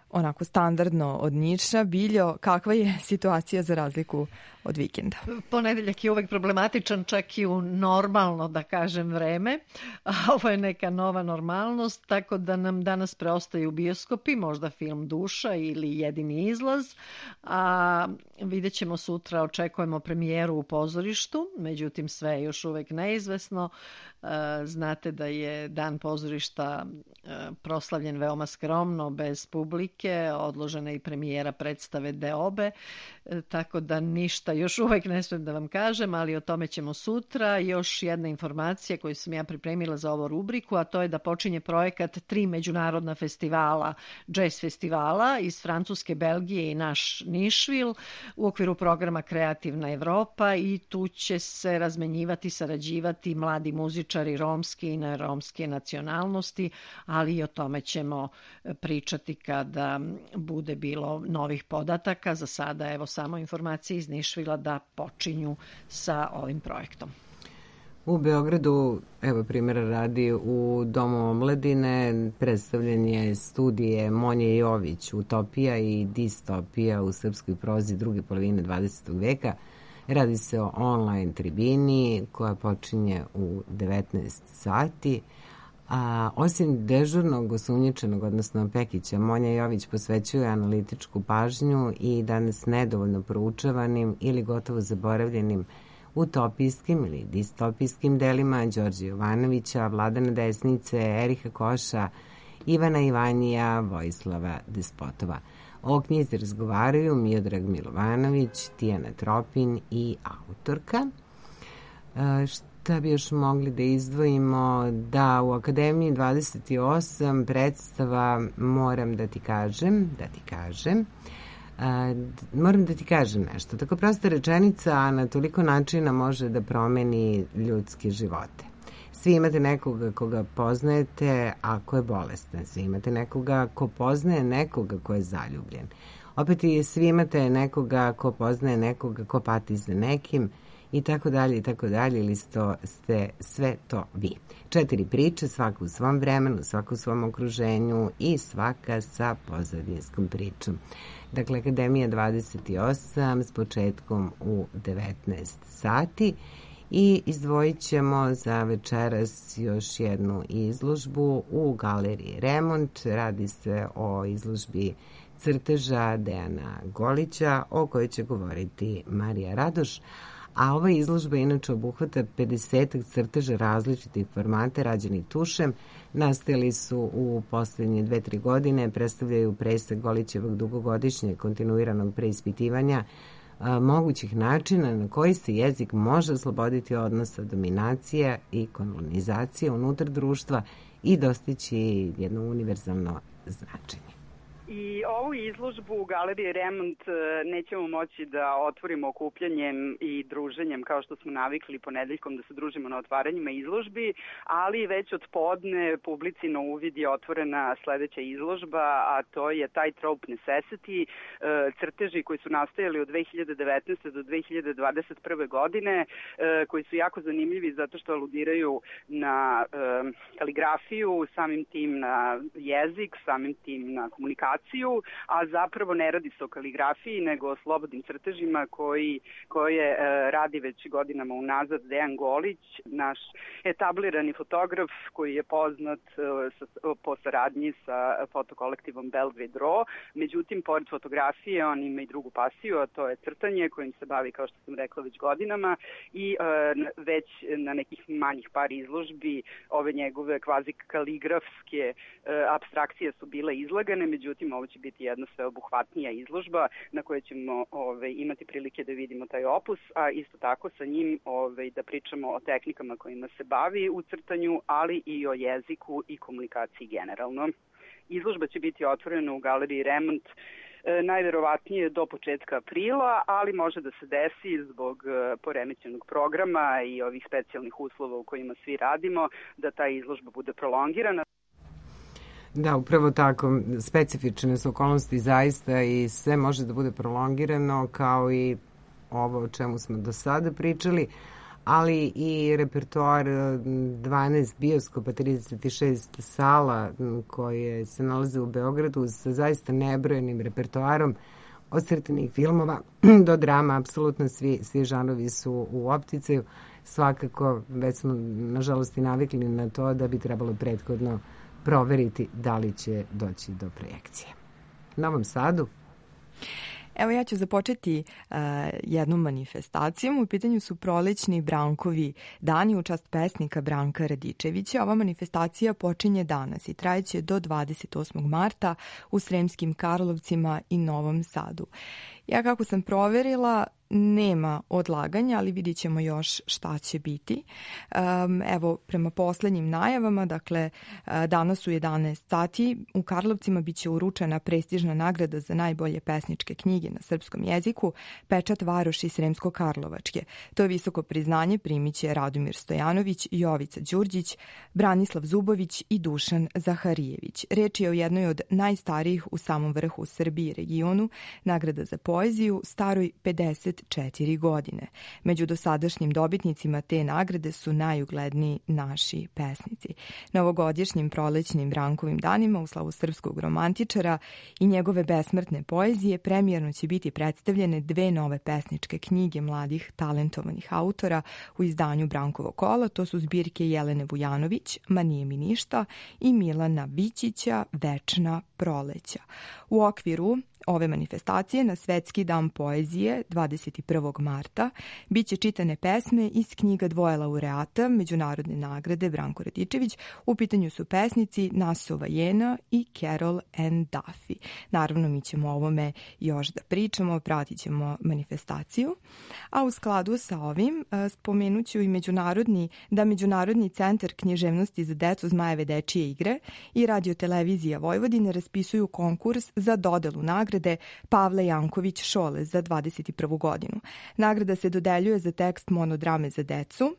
onako standardno od Niša. Biljo, kakva je situacija za razliku od vikenda? Ponedeljak je uvek problematičan, čak i u normalno, da kažem, vreme. A ovo je neka nova normalnost, tako da nam danas preostaju bioskopi, možda film Duša ili Jedini izlaz. A vidjet ćemo sutra, očekujemo premijeru u pozorištu, međutim sve je još uvek neizvesno. Znate da je Dan pozorišta proslavljen veoma skromno, bez publike, odložena i premijera predstave Deobe, tako da ništa još uvek ne smijem da vam kažem, ali o tome ćemo sutra. Još jedna informacija koju sam ja pripremila za ovu rubriku, a to je da počinje projekat 3 međunarodna festivala, jazz festivala iz Francuske, Belgije i naš Nišvil u okviru programa Kreativna Evropa, i tu će se razmenjivati, sarađivati mladi muzičari romske i neromske nacionalnosti, ali i o tome ćemo pričati kada bude bilo novih podataka. Za sada evo samo informacije iz Nišvila da počinju sa ovim projektom. U Beogradu, evo primjera radi, u Domu omladine predstavljen je studije Monje Jović, Utopija i distopija u srpskoj prozi druge polovine 20. veka. Radi se o online tribini koja počinje u 19 sati. A osim dežurnog osumnjičenog, odnosno Pekića, Monja Jović posvećuje analitičku pažnju i danas nedovoljno proučavanim ili gotovo zaboravljenim utopijskim ili distopijskim delima Đorđe Jovanovića, Vladana Desnice, Eriha Koša, Ivana Ivanija, Vojislava Despotova. O knjizi razgovaraju Miodrag Milovanović, Tijana Tropin i autorka. Šta bi još mogli da izdvojimo? Da, u Akademiji 28 predstava Moram da ti kažem. Moram da ti kažem nešto. Tako prosta rečenica, a na toliko načina može da promeni ljudske živote. Svi imate nekoga koga poznajete, a ko je bolestan. Svi imate nekoga ko poznaje nekoga ko je zaljubljen. Opet i svi imate nekoga ko poznaje nekoga ko pati za nekim, i tako dalje, ili ste sve to vi. 4 priče, svaka u svom vremenu, svaka u svom okruženju i svaka sa pozadinskom pričom. Dakle, Akademija 28 s početkom u 19 sati. I izdvojit ćemo za večeras još jednu izložbu u Galeriji Remont. Radi se o izložbi crteža Dejana Golića, o kojoj će govoriti Marija Radoš. A ova izložba inače obuhvata 50 crteža različitih formata rađenih tušem. Nastajali su u poslednje 2-3 godine, predstavljaju presek Golićevog dugogodišnjeg kontinuiranog preispitivanja mogućih načina na koji se jezik može osloboditi odnosa dominacije i kolonizacije unutar društva i dostići jedno univerzalno značenje. I ovu izložbu u Galeriji Remont nećemo moći da otvorimo okupljanjem i druženjem kao što smo navikli ponedeljkom da se družimo na otvaranjima izložbi, ali već od podne publici na uvid je otvorena sledeća izložba, a to je Tightrope Necessity, crteži koji su nastajali od 2019. do 2021. godine, koji su jako zanimljivi zato što aludiraju na kaligrafiju, samim tim na jezik, samim tim na komunikaciju, a zapravo ne radi se o kaligrafiji, nego o slobodnim crtežima koje radi već godinama unazad Dejan Golić, naš etablirani fotograf koji je poznat po saradnji sa fotokolektivom Belgrade Raw. Međutim, pored fotografije, on ima i drugu pasiju, a to je crtanje kojim se bavi, kao što sam rekla, već godinama, i već na nekih manjih par izložbi ove njegove kvazi kaligrafske apstrakcije su bile izlagane. Međutim, ovo će biti jedna sveobuhvatnija izložba na kojoj ćemo imati prilike da vidimo taj opus, a isto tako sa njim da pričamo o tehnikama kojima se bavi u crtanju, ali i o jeziku i komunikaciji generalno. Izložba će biti otvorena u Galeriji Remont najverovatnije do početka aprila, ali može da se desi zbog poremećenog programa i ovih specijalnih uslova u kojima svi radimo, da ta izložba bude prolongirana. Da, upravo tako. Specifične su okolnosti zaista i sve može da bude prolongirano kao i ovo o čemu smo do sada pričali, ali i repertoar 12 bioskopa, 36 sala koje se nalaze u Beogradu sa zaista nebrojenim repertoarom od crtenih filmova do drama, apsolutno svi žanovi su u opticaju. Svakako, već smo nažalost i navikli na to da bi trebalo prethodno proveriti da li će doći do projekcije. U Novom Sadu? Evo ja ću započeti jednom manifestacijom. U pitanju su prolećni Brankovi dani u čast pesnika Branka Radičevića. Ova manifestacija počinje danas i trajeće do 28. marta u Sremskim Karlovcima i Novom Sadu. Ja kako sam proverila, nema odlaganja, ali vidit ćemo još šta će biti. Evo, prema poslednjim najavama, dakle, danas u 11 sati u Karlovcima biće uručena prestižna nagrada za najbolje pesničke knjige na srpskom jeziku, pečat Varoši Sremsko-Karlovačke. To je visoko priznanje primiće Radomir Stojanović, Jovica Đurđić, Branislav Zubović i Dušan Zaharijević. Reč je o jednoj od najstarijih u samom vrhu Srbije i regionu, nagrada za poeziju, staroj 54 godine. Među dosadašnjim dobitnicima te nagrade su najugledniji naši pesnici. Na ovogodišnjim prolećnim Brankovim danima u slavu srpskog romantičara i njegove besmrtne poezije premijerno će biti predstavljene dve nove pesničke knjige mladih talentovanih autora u izdanju Brankovo kola. To su zbirke Jelene Vujanović, Ma nije mi ništa i Milana Vićića, Večna proleća. U okviru ove manifestacije na Svetski dan poezije 21. marta biće čitane pesme iz knjiga dvoje laureata Međunarodne nagrade Branko Radičević. U pitanju su pesnici Nasova Jena i Carol Ann Duffy. Naravno, mi ćemo o ovome još da pričamo, pratit ćemo manifestaciju. A u skladu sa ovim spomenut ću i Međunarodni centar književnosti za decu Zmajeve dečije igre i Radio-televizija Vojvodine raspisuju konkurs za dodelu nagrade Pavle Janković Šole za 21. godinu. Nagrada se dodeljuje za tekst monodrame za decu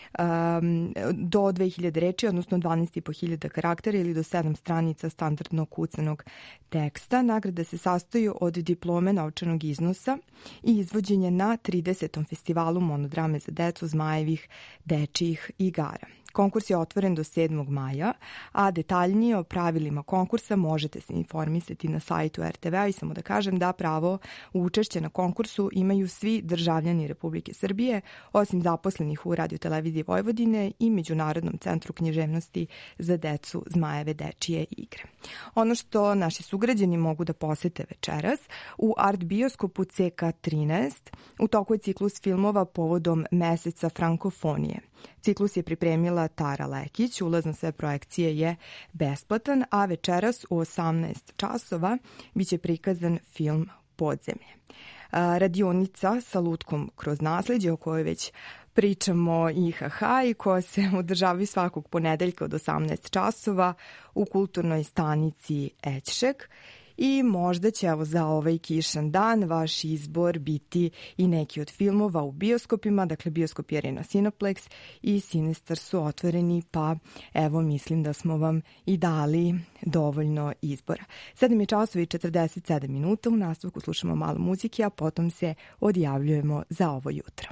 do 2000 reči, odnosno 12.500 karaktera ili do 7 stranica standardnog kucanog teksta. Nagrada se sastoji od diplome novčanog iznosa i izvođenja na 30. festivalu monodrame za decu Zmajevih dečijih igara. Konkurs je otvoren do 7. maja, a detaljnije o pravilima konkursa možete se informisati na sajtu RTV-a i samo da kažem da pravo u učešće na konkursu imaju svi državljani Republike Srbije, osim zaposlenih u Radio-televiziji Vojvodine i Međunarodnom centru književnosti za decu Zmajeve dečije igre. Ono što naši sugrađani mogu da posete večeras, u Art bioskopu CK13 u toku je ciklus filmova povodom meseca frankofonije. Ciklus je pripremila Tara Lekić, ulaz na sve projekcije je besplatan, a večeras u 18 časova biće prikazan film Podzemlje. Radionica sa lutkom kroz nasleđe o kojoj već pričamo IHH i koja se održavaju svakog ponedeljka od 18 časova u kulturnoj stanici Ećšek. I možda će za ovaj kišan dan vaš izbor biti i neki od filmova u bioskopima, dakle bioskop Arena Cineplex i Sinestar su otvoreni, pa evo mislim da smo vam i dali dovoljno izbora. 7 je časova i 47 minuta, u nastavku slušamo malo muzike, a potom se odjavljujemo za ovo jutro.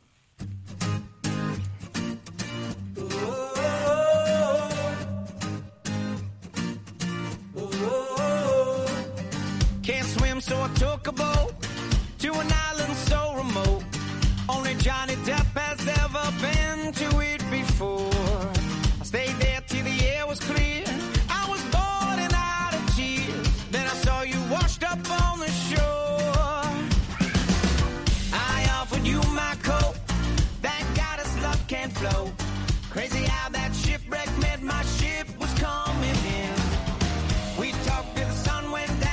So I took a boat to an island so remote. Only Johnny Depp has ever been to it before. I stayed there till the air was clear. I was bored and out of tears. Then I saw you washed up on the shore. I offered you my coat. Thank God his love can't flow. Crazy how that shipwreck meant my ship was coming in. We talked till the sun went down.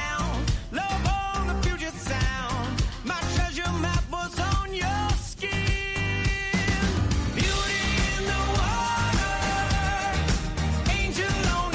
Angel on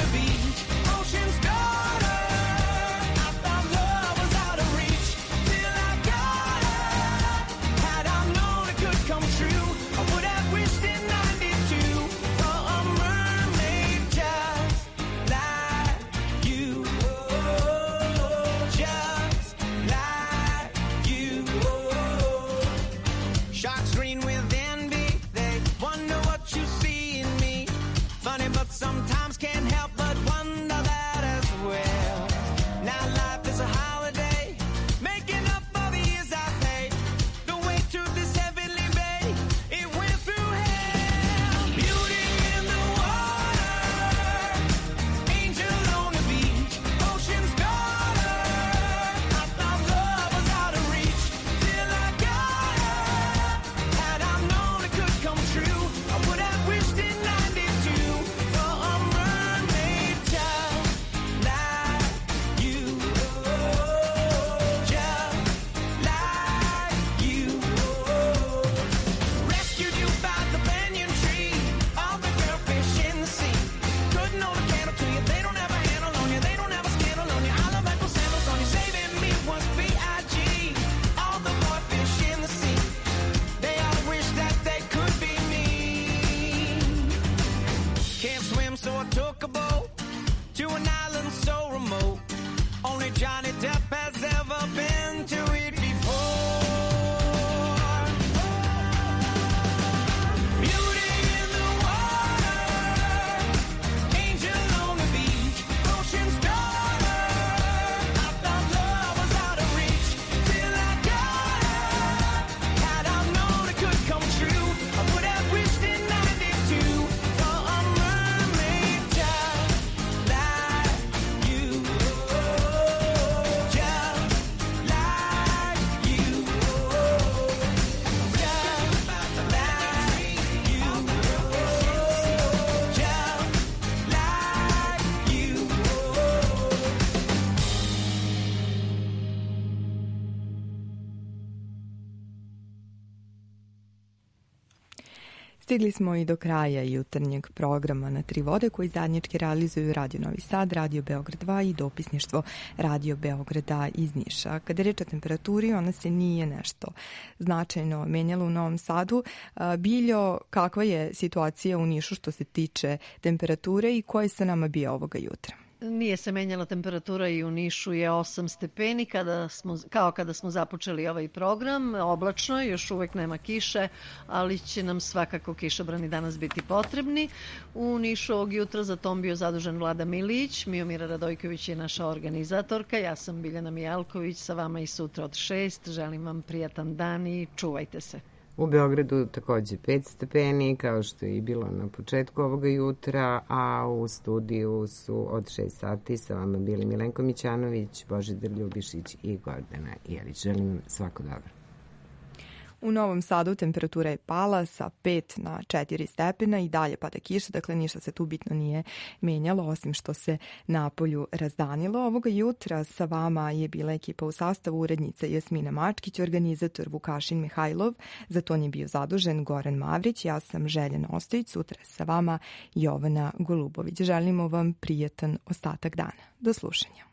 Stigli smo i do kraja jutarnjeg programa na Tri vode koji zajednički realizuju Radio Novi Sad, Radio Beograd 2 i dopisništvo Radio Beograda iz Niša. Kada je reč o temperaturi, ona se nije nešto značajno menjala u Novom Sadu. Biljo, kakva je situacija u Nišu što se tiče temperature i ko je sa nama bio ovoga jutra? Nije se menjala temperatura i u Nišu je 8 stepeni kao kada smo započeli ovaj program. Oblačno, još uvek nema kiše, ali će nam svakako kišobrani danas biti potrebni. U Nišu ovog jutra za tom bio zadužen Vlada Milić, Miomira Radojković je naša organizatorka, ja sam Biljana Mijalković, sa vama i sutra od 6. Želim vam prijatan dan i čuvajte se. U Beogradu takođe 5 stepeni, kao što je i bilo na početku ovoga jutra, a u studiju su od 6 sati sa vama bili Milenko Mićanović, Božidar Ljubišić i Gordana Jelić. Želim svako dobro. U Novom Sadu temperatura je pala sa 5 na 4 stepena i dalje pada kiša, dakle ništa se tu bitno nije menjalo, osim što se napolju razdanilo. Ovoga jutra sa vama je bila ekipa u sastavu, urednica Jasmina Mačkić, organizator Vukašin Mihajlov, za to je bio zadužen Goran Mavrić, ja sam Željana Ostojić, sutra sa vama Jovana Golubović. Želimo vam prijatan ostatak dana. Do slušanja.